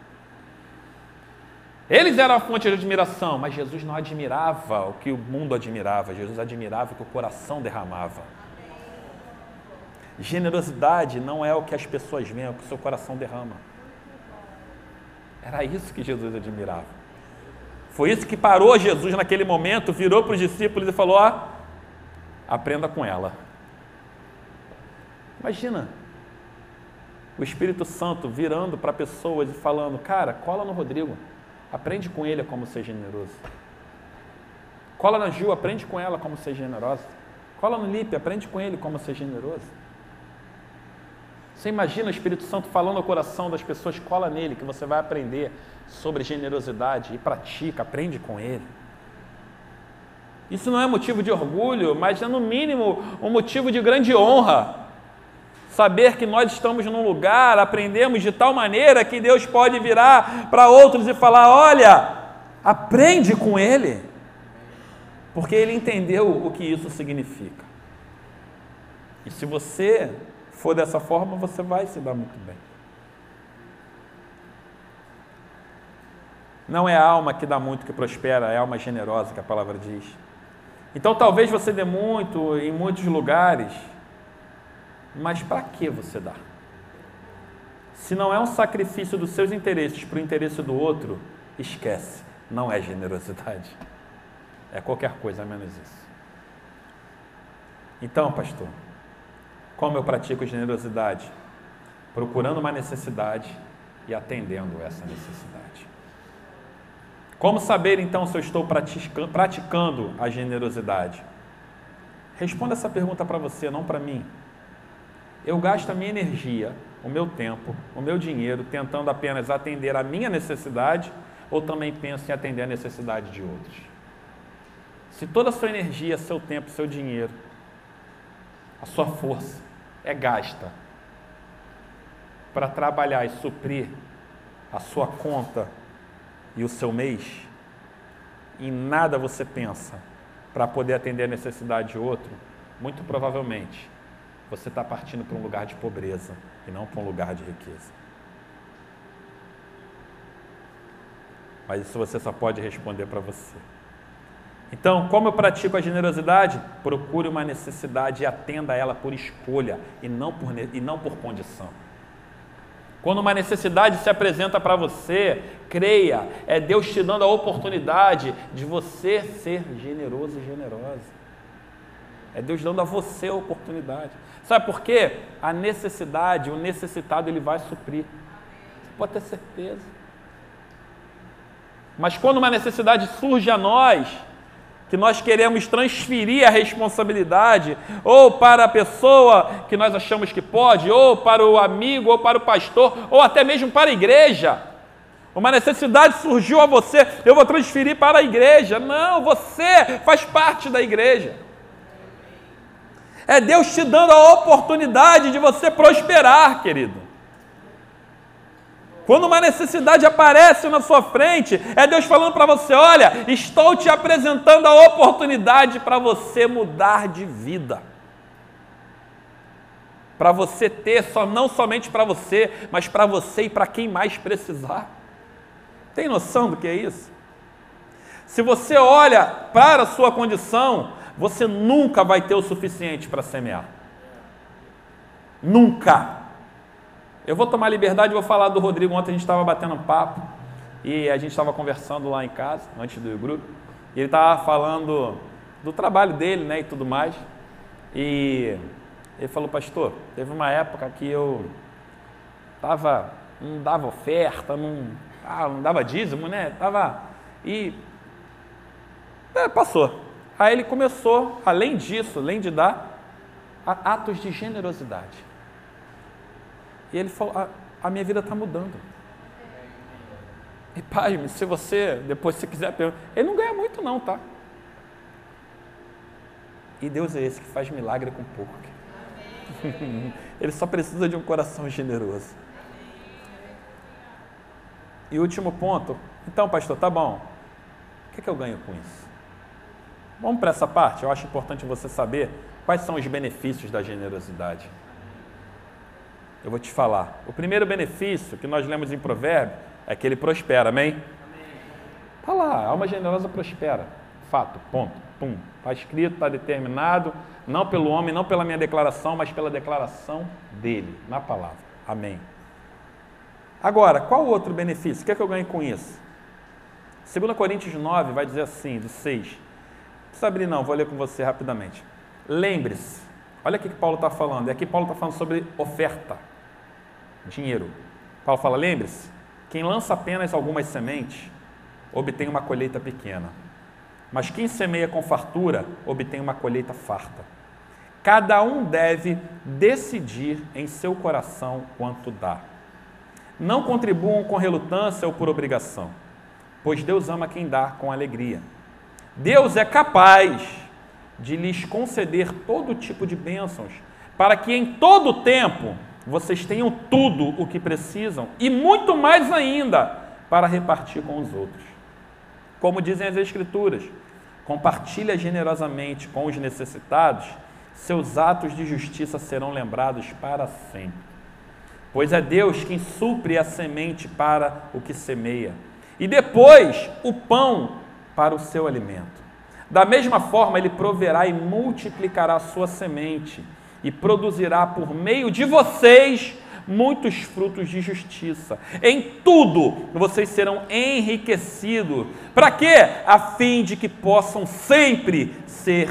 Eles eram a fonte de admiração, mas Jesus não admirava o que o mundo admirava, Jesus admirava o que o coração derramava. Generosidade não é o que as pessoas veem, é o que o seu coração derrama. Era isso que Jesus admirava. Foi isso que parou Jesus naquele momento, virou para os discípulos e falou, aprenda com ela. Imagina, o Espírito Santo virando para pessoas e falando, cara, cola no Rodrigo. Aprende com ele a como ser generoso. Cola na Gil, aprende com ela como ser generosa. Cola no Lipe, aprende com ele como ser generoso. Você imagina o Espírito Santo falando ao coração das pessoas, cola nele, que você vai aprender sobre generosidade e pratica, aprende com ele. Isso não é motivo de orgulho, mas é no mínimo um motivo de grande honra. Saber que nós estamos num lugar, aprendemos de tal maneira que Deus pode virar para outros e falar, olha, aprende com ele, porque ele entendeu o que isso significa. E se você for dessa forma, você vai se dar muito bem. Não é a alma que dá muito que prospera, é a alma generosa que a palavra diz. Então talvez você dê muito em muitos lugares, mas para que você dá? Se não é um sacrifício dos seus interesses para o interesse do outro, esquece, não é generosidade. É qualquer coisa menos isso. Então, pastor, como eu pratico generosidade? procurando uma necessidade e atendendo essa necessidade. Como saber, então, se eu estou praticando a generosidade? Responda essa pergunta para você, não para mim. Eu gasto a minha energia, o meu tempo, o meu dinheiro, tentando apenas atender a minha necessidade, ou também penso em atender a necessidade de outros? Se toda a sua energia, seu tempo, seu dinheiro, a sua força é gasta para trabalhar e suprir a sua conta e o seu mês, em nada você pensa para poder atender a necessidade de outro, muito provavelmente você está partindo para um lugar de pobreza e não para um lugar de riqueza. Mas isso você só pode responder para você. Então, como eu pratico a generosidade? Procure uma necessidade e atenda a ela por escolha e não por condição. Quando uma necessidade se apresenta para você, creia, é Deus te dando a oportunidade de você ser generoso e generosa. É Deus dando a você a oportunidade. Sabe por quê? A necessidade, o necessitado, ele vai suprir. Você pode ter certeza. Mas quando uma necessidade surge a nós, que nós queremos transferir a responsabilidade ou para a pessoa que nós achamos que pode, ou para o amigo, ou para o pastor, ou até mesmo para a igreja. Uma necessidade surgiu a você, eu vou transferir para a igreja. Não, você faz parte da igreja. É Deus te dando a oportunidade de você prosperar, querido. Quando uma necessidade aparece na sua frente, é Deus falando para você, olha, estou te apresentando a oportunidade para você mudar de vida. Para você ter, não somente para você, mas para você e para quem mais precisar. Tem noção do que é isso? Se você olha para a sua condição, você nunca vai ter o suficiente para semear. Nunca. Eu vou tomar liberdade e vou falar do Rodrigo. Ontem a gente estava batendo um papo e a gente estava conversando lá em casa, antes do grupo, e ele estava falando do trabalho dele, né, e tudo mais. E ele falou, pastor, teve uma época que eu não dava oferta, não dava dízimo, né? Passou. Aí ele começou, além disso, além de dar, atos de generosidade. E ele falou, a minha vida está mudando. E pai, se você, depois se quiser perguntar, ele não ganha muito não, tá? E Deus é esse que faz milagre com pouco. Ele só precisa de um coração generoso. E último ponto, então pastor, tá bom, o que eu ganho com isso? Vamos para essa parte, eu acho importante você saber quais são os benefícios da generosidade. Eu vou te falar. O primeiro benefício que nós lemos em Provérbio é que ele prospera, amém? Está lá, a alma generosa prospera. Fato, ponto, pum. Está escrito, está determinado, não pelo homem, não pela minha declaração, mas pela declaração dele, na palavra. Amém. Agora, qual o outro benefício? O que é que eu ganho com isso? 2 Coríntios 9 vai dizer assim, do 6. Não precisa abrir não, vou ler com você rapidamente. Lembre-se, olha o que Paulo está falando. E aqui Paulo está falando sobre oferta, dinheiro. Paulo fala, lembre-se, quem lança apenas algumas sementes, obtém uma colheita pequena. Mas quem semeia com fartura, obtém uma colheita farta. Cada um deve decidir em seu coração quanto dá. Não contribuam com relutância ou por obrigação, pois Deus ama quem dá com alegria. Deus é capaz de lhes conceder todo tipo de bênçãos, para que em todo tempo vocês tenham tudo o que precisam e muito mais ainda para repartir com os outros. Como dizem as Escrituras, compartilha generosamente com os necessitados, seus atos de justiça serão lembrados para sempre. Pois é Deus quem supre a semente para o que semeia, e depois o pão para o seu alimento. Da mesma forma, Ele proverá e multiplicará a sua semente, e produzirá por meio de vocês muitos frutos de justiça. Em tudo vocês serão enriquecidos. Para quê? A fim de que possam sempre ser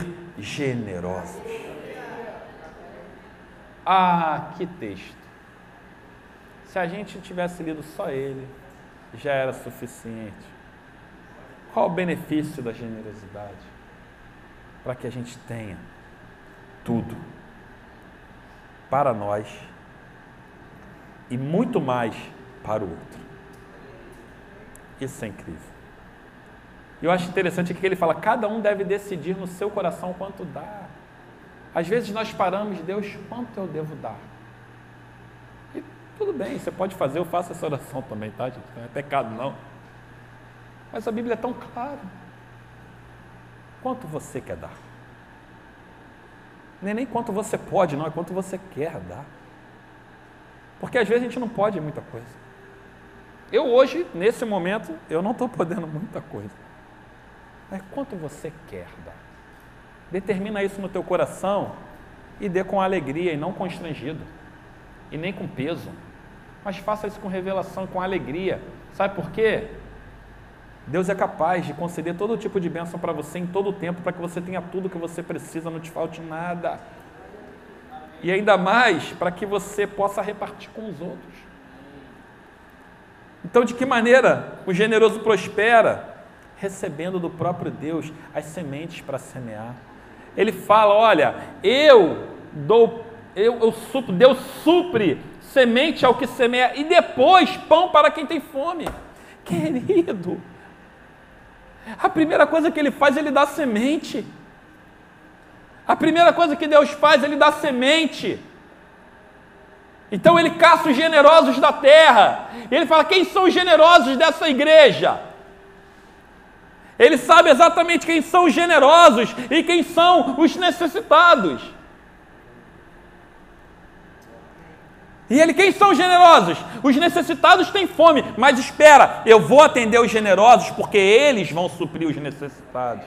generosos. Ah, que texto! Se a gente tivesse lido só ele, já era suficiente. Qual o benefício da generosidade? Para que a gente tenha tudo para nós e muito mais para o outro. Isso é incrível. E eu acho interessante aqui que ele fala, cada um deve decidir no seu coração quanto dar. Às vezes nós paramos, Deus, quanto eu devo dar? E tudo bem, você pode fazer, eu faço essa oração também, tá, gente? Não é pecado, não. Mas a Bíblia é tão clara. Quanto você quer dar? Nem quanto você pode, não, é quanto você quer dar. Porque às vezes a gente não pode muita coisa. Eu hoje, nesse momento, eu não estou podendo muita coisa. Mas quanto você quer dar? Determina isso no teu coração e dê com alegria e não constrangido. E nem com peso. Mas faça isso com revelação, com alegria. Sabe por quê? Deus é capaz de conceder todo tipo de bênção para você em todo o tempo, para que você tenha tudo que você precisa, não te falte nada. E ainda mais para que você possa repartir com os outros. Então, de que maneira o generoso prospera? Recebendo do próprio Deus as sementes para semear. Ele fala, olha, Deus supre semente ao que semeia e depois pão para quem tem fome. Querido, a primeira coisa que ele faz, ele dá semente. A primeira coisa que Deus faz, ele dá semente. Então ele caça os generosos da terra. E ele fala, quem são os generosos dessa igreja? Ele sabe exatamente quem são os generosos e quem são os necessitados. E ele, quem são os generosos? Os necessitados têm fome, mas espera, eu vou atender os generosos porque eles vão suprir os necessitados.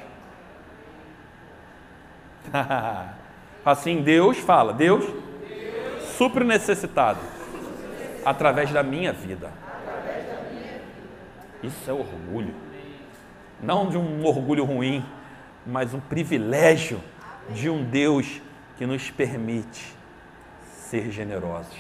Assim Deus fala, Deus supre o necessitado através da minha vida. Isso é orgulho. Não de um orgulho ruim, mas um privilégio de um Deus que nos permite ser generosos.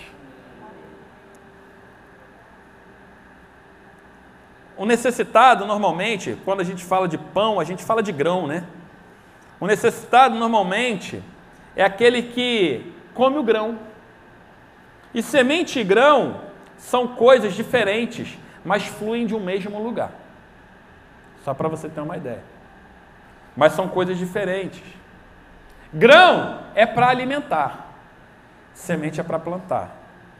O necessitado, normalmente, quando a gente fala de pão, a gente fala de grão, né? O necessitado, normalmente, é aquele que come o grão. E semente e grão são coisas diferentes, mas fluem de um mesmo lugar. Só para você ter uma ideia. Mas são coisas diferentes. Grão é para alimentar. Semente é para plantar.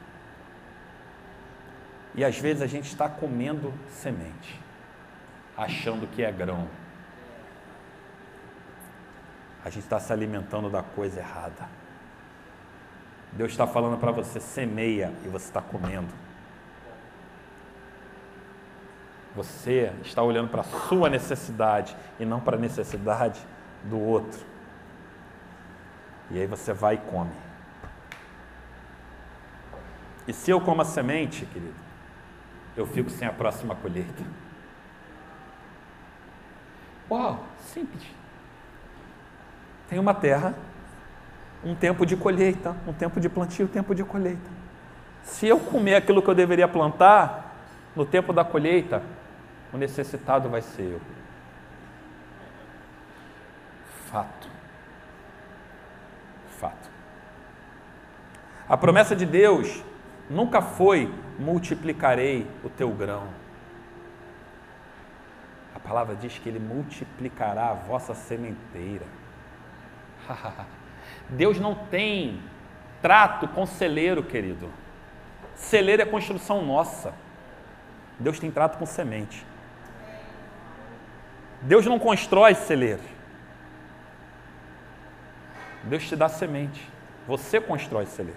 E às vezes a gente está comendo semente, achando que é grão. A gente está se alimentando da coisa errada. Deus está falando para você, semeia, e você está comendo. Você está olhando para a sua necessidade e não para a necessidade do outro. E aí você vai e come. E se eu como a semente, querido, eu fico sem a próxima colheita. Uau, simples. Tem uma terra, um tempo de colheita, um tempo de plantio, um tempo de colheita. Se eu comer aquilo que eu deveria plantar, no tempo da colheita, o necessitado vai ser eu. Fato. Fato. A promessa de Deus nunca foi multiplicarei o teu grão. A palavra diz que Ele multiplicará a vossa sementeira. Deus não tem trato com celeiro, querido. Celeiro é construção nossa. Deus tem trato com semente. Deus não constrói celeiro. Deus te dá semente. Você constrói celeiro.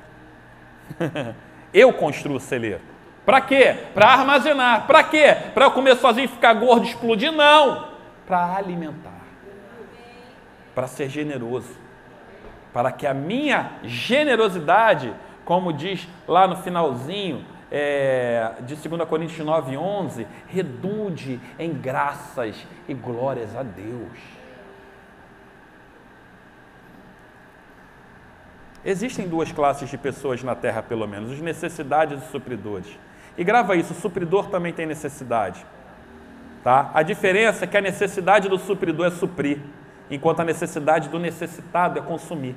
Eu construo celeiro. Para quê? Para armazenar. Para quê? Para eu comer sozinho e ficar gordo e explodir? Não. Para alimentar. Para ser generoso. Para que a minha generosidade, como diz lá no finalzinho de 2 Coríntios 9:11, redunde em graças e glórias a Deus. Existem duas classes de pessoas na Terra, pelo menos, os necessidades e os supridores. E grava isso, o supridor também tem necessidade. Tá? A diferença é que a necessidade do supridor é suprir, enquanto a necessidade do necessitado é consumir.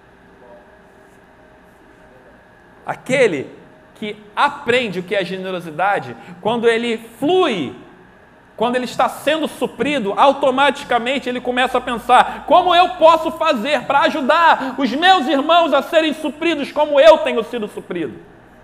Aquele que aprende o que é generosidade, quando ele flui, quando ele está sendo suprido, automaticamente ele começa a pensar: como eu posso fazer para ajudar os meus irmãos a serem supridos como eu tenho sido suprido?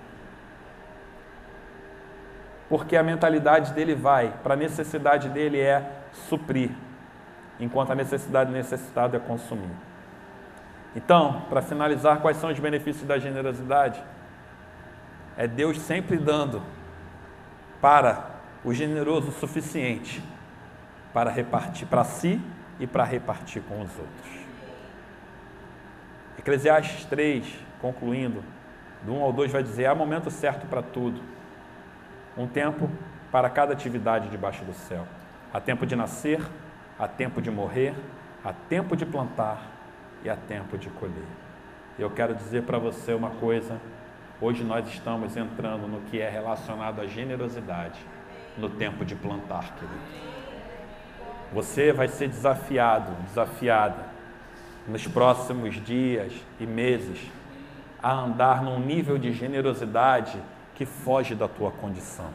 Porque a mentalidade dele vai para a necessidade dele é suprir, enquanto a necessidade do necessitado é consumir. Então, para finalizar, quais são os benefícios da generosidade? É Deus sempre dando para o generoso o suficiente para repartir para si e para repartir com os outros. Eclesiastes 3, concluindo, do 1 ao 2, vai dizer: há momento certo para tudo, um tempo para cada atividade debaixo do céu. Há tempo de nascer, há tempo de morrer, há tempo de plantar e há tempo de colher. Eu quero dizer para você uma coisa: hoje nós estamos entrando no que é relacionado à generosidade, no tempo de plantar, querido. Você vai ser desafiado, desafiada, nos próximos dias e meses, a andar num nível de generosidade que foge da tua condição.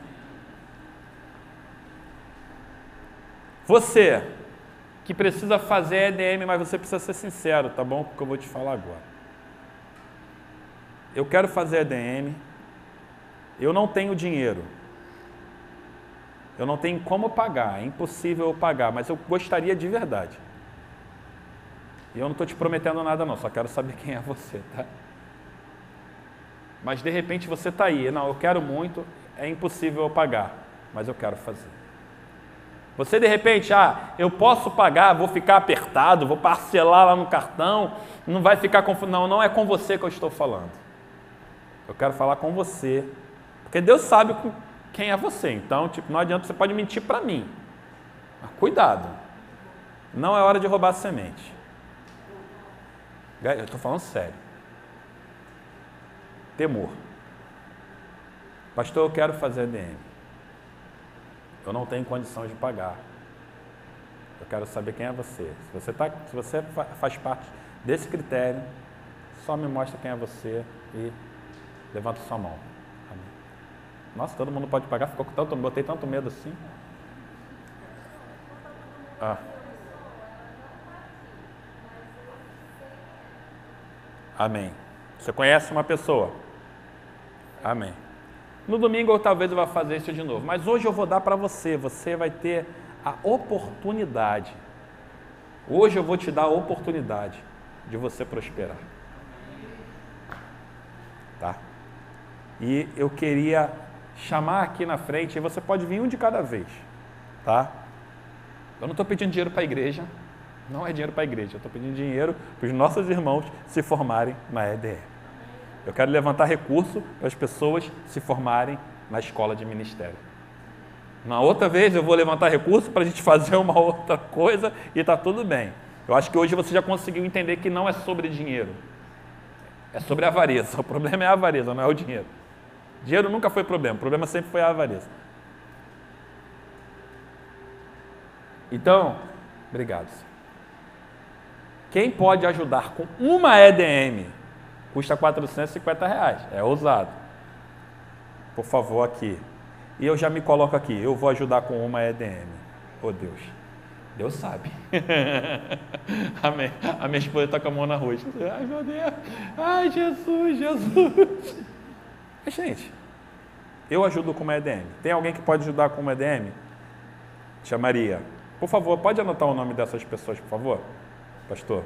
Você que precisa fazer EDM, mas você precisa ser sincero, tá bom? Porque eu vou te falar agora. Eu quero fazer EDM, eu não tenho dinheiro, eu não tenho como pagar, é impossível eu pagar, mas eu gostaria de verdade. E eu não estou te prometendo nada não, só quero saber quem é você, tá? Mas de repente você está aí: não, eu quero muito, é impossível eu pagar, mas eu quero fazer. Você de repente: eu posso pagar, vou ficar apertado, vou parcelar lá no cartão, não vai ficar confuso. Não, não é com você que eu estou falando. Eu quero falar com você, porque Deus sabe quem é você. Então, não adianta, você pode mentir para mim. Mas cuidado, não é hora de roubar a semente. Eu estou falando sério. Temor. Pastor, eu quero fazer EDM. Eu não tenho condição de pagar. Eu quero saber quem é você. Se você faz parte desse critério, só me mostra quem é você e levanta sua mão. Amém. Nossa, todo mundo pode pagar? Ficou com tanto, botei tanto medo assim. Amém. Você conhece uma pessoa? Amém. No domingo, ou talvez eu vá fazer isso de novo. Mas hoje eu vou dar para você. Você vai ter a oportunidade. Hoje eu vou te dar a oportunidade de você prosperar. Tá? E eu queria chamar aqui na frente, e você pode vir um de cada vez. Tá? Eu não estou pedindo dinheiro para a igreja. Não é dinheiro para a igreja. Eu estou pedindo dinheiro para os nossos irmãos se formarem na EDM. Eu quero levantar recurso para as pessoas se formarem na escola de ministério. Na outra vez eu vou levantar recurso para a gente fazer uma outra coisa e está tudo bem. Eu acho que hoje você já conseguiu entender que não é sobre dinheiro. É sobre a avareza. O problema é a avareza, não é o dinheiro. Dinheiro nunca foi problema. O problema sempre foi a avareza. Então, obrigado. Quem pode ajudar com uma EDM? Custa R$450. É ousado. Por favor, aqui. E eu já me coloco aqui. Eu vou ajudar com uma EDM. Oh, Deus. Deus sabe. Amém. A minha esposa está com a mão na roxa. Ai, meu Deus. Ai, Jesus, Jesus. Mas, gente, eu ajudo com uma EDM. Tem alguém que pode ajudar com uma EDM? Tia Maria. Por favor, pode anotar o nome dessas pessoas, por favor? Pastor.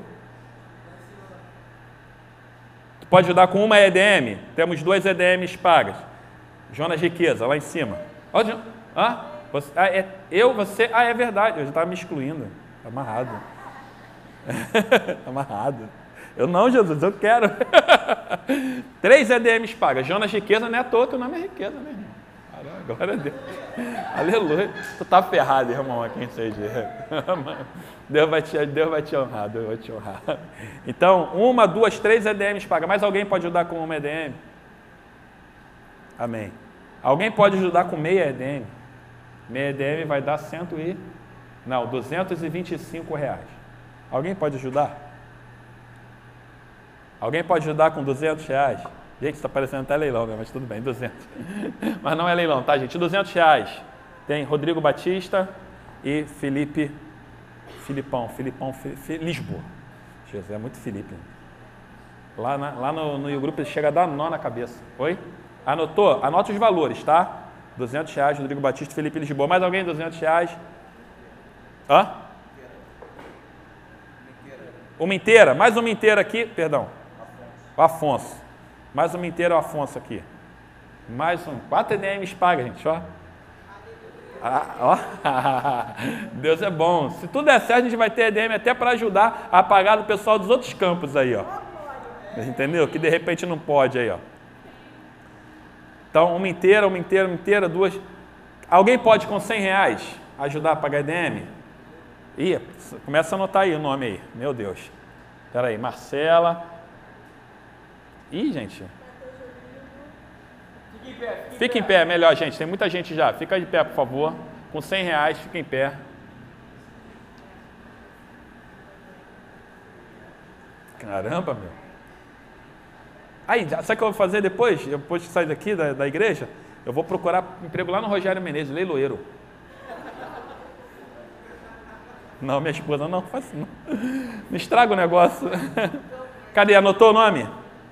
Tu pode ajudar com uma EDM? Temos 2 EDMs pagas. Jonas Riqueza, lá em cima. Você. É verdade. Eu já estava me excluindo. Está amarrado. Amarrado. Eu não, Jesus, eu quero. 3 EDMs pagas. Jonas Riqueza não é à toa, teu nome é Riqueza, meu irmão. Caramba. Glória a Deus. Aleluia. Tu tá ferrado, irmão, a quem seja. Deus vai te honrar, Deus vai te honrar. Então, 1, 2, 3 EDMs paga. Mais alguém pode ajudar com uma EDM? Amém. Alguém pode ajudar com meia EDM? Meia EDM vai dar 225 reais. Alguém pode ajudar? Alguém pode ajudar com 200 reais? Gente, está parecendo até leilão, né? Mas tudo bem, 200. Mas não é leilão, tá, gente? 200 reais. Tem Rodrigo Batista e Filipão, Lisboa. Jesus, é muito Felipe. Lá no grupo ele chega a dar nó na cabeça. Oi? Anotou? Anota os valores, tá? 200 reais, Rodrigo Batista e Felipe Lisboa. Mais alguém? 200 reais. Hã? Uma inteira. Mais uma inteira aqui. Perdão. O Afonso. Mais uma inteira o Afonso aqui. Mais um. 4 EDMs paga, gente, ó. Ó. Deus é bom. Se tudo der certo, a gente vai ter EDM até para ajudar a pagar do pessoal dos outros campos aí, ó. Entendeu? Que de repente não pode aí, ó. Então, uma inteira, 2. Alguém pode com 100 reais ajudar a pagar EDM? Ih, começa a anotar aí o nome aí. Meu Deus. Espera aí, Marcela. Ih, gente. Fica em pé, melhor, gente. Tem muita gente já. Fica de pé, por favor. Com 100 reais, fica em pé. Caramba, meu. Aí, sabe o que eu vou fazer depois? Depois de sair daqui da igreja, eu vou procurar emprego lá no Rogério Menezes, leiloeiro. Não, minha esposa não faz isso. Não estraga o negócio. Cadê? Anotou o nome?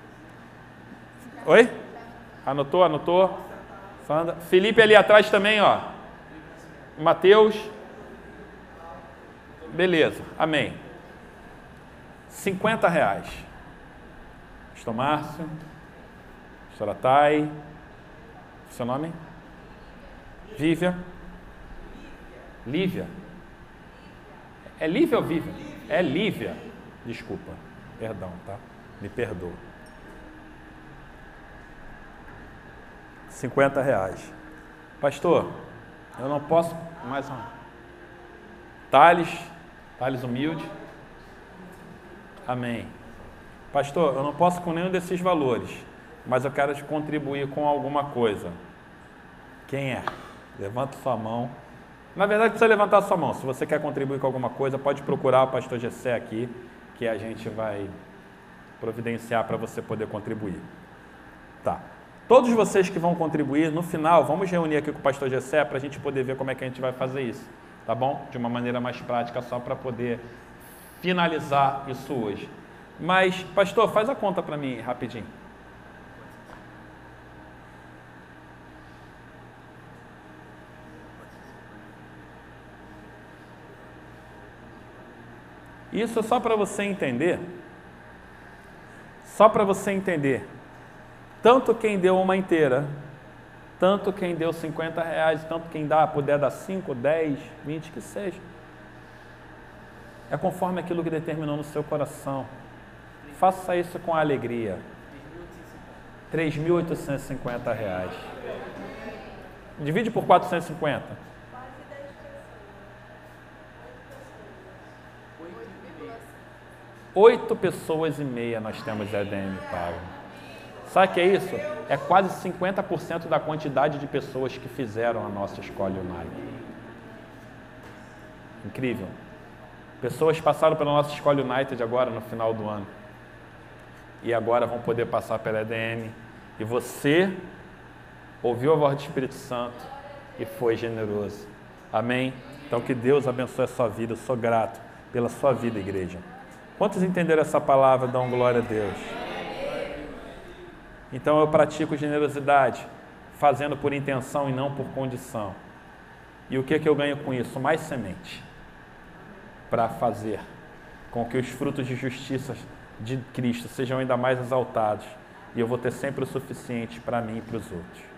Oi? Anotou. Sandra. Felipe ali atrás também, ó. Mateus. Beleza, amém. 50 reais. Pastor Márcio. Pastora Thay. Seu nome? Lívia. É Lívia ou Vívia? É Lívia. Desculpa. Perdão, tá? Me perdoa. 50 reais. Pastor, eu não posso mais um. Thales humilde. Amém. Pastor, eu não posso com nenhum desses valores, mas eu quero te contribuir com alguma coisa. Quem é? Levanta sua mão. Na verdade, precisa levantar sua mão. Se você quer contribuir com alguma coisa, pode procurar o pastor Gessé aqui, que a gente vai providenciar para você poder contribuir. Tá. Todos vocês que vão contribuir, no final, vamos reunir aqui com o pastor Gessé para a gente poder ver como é que a gente vai fazer isso. Tá bom? De uma maneira mais prática, só para poder finalizar isso hoje. Mas, pastor, faz a conta para mim rapidinho. Isso é só para você entender. Só para você entender. Tanto quem deu uma inteira, tanto quem deu 50 reais, tanto quem puder dar 5, 10, 20, que seja. É conforme aquilo que determinou no seu coração. Faça isso com alegria. 3.850 reais. Divide por 450. 8 pessoas e meia nós temos EDM pago. Sabe o que é isso? É quase 50% da quantidade de pessoas que fizeram a nossa escola Unite. Incrível. Pessoas passaram pela nossa escola United agora no final do ano. E agora vão poder passar pela EDM. E você ouviu a voz do Espírito Santo e foi generoso. Amém? Então que Deus abençoe a sua vida. Eu sou grato pela sua vida, igreja. Quantos entenderam essa palavra? Dão glória a Deus. Então eu pratico generosidade, fazendo por intenção e não por condição. E o que eu ganho com isso? Mais semente para fazer com que os frutos de justiça de Cristo sejam ainda mais exaltados. E eu vou ter sempre o suficiente para mim e para os outros.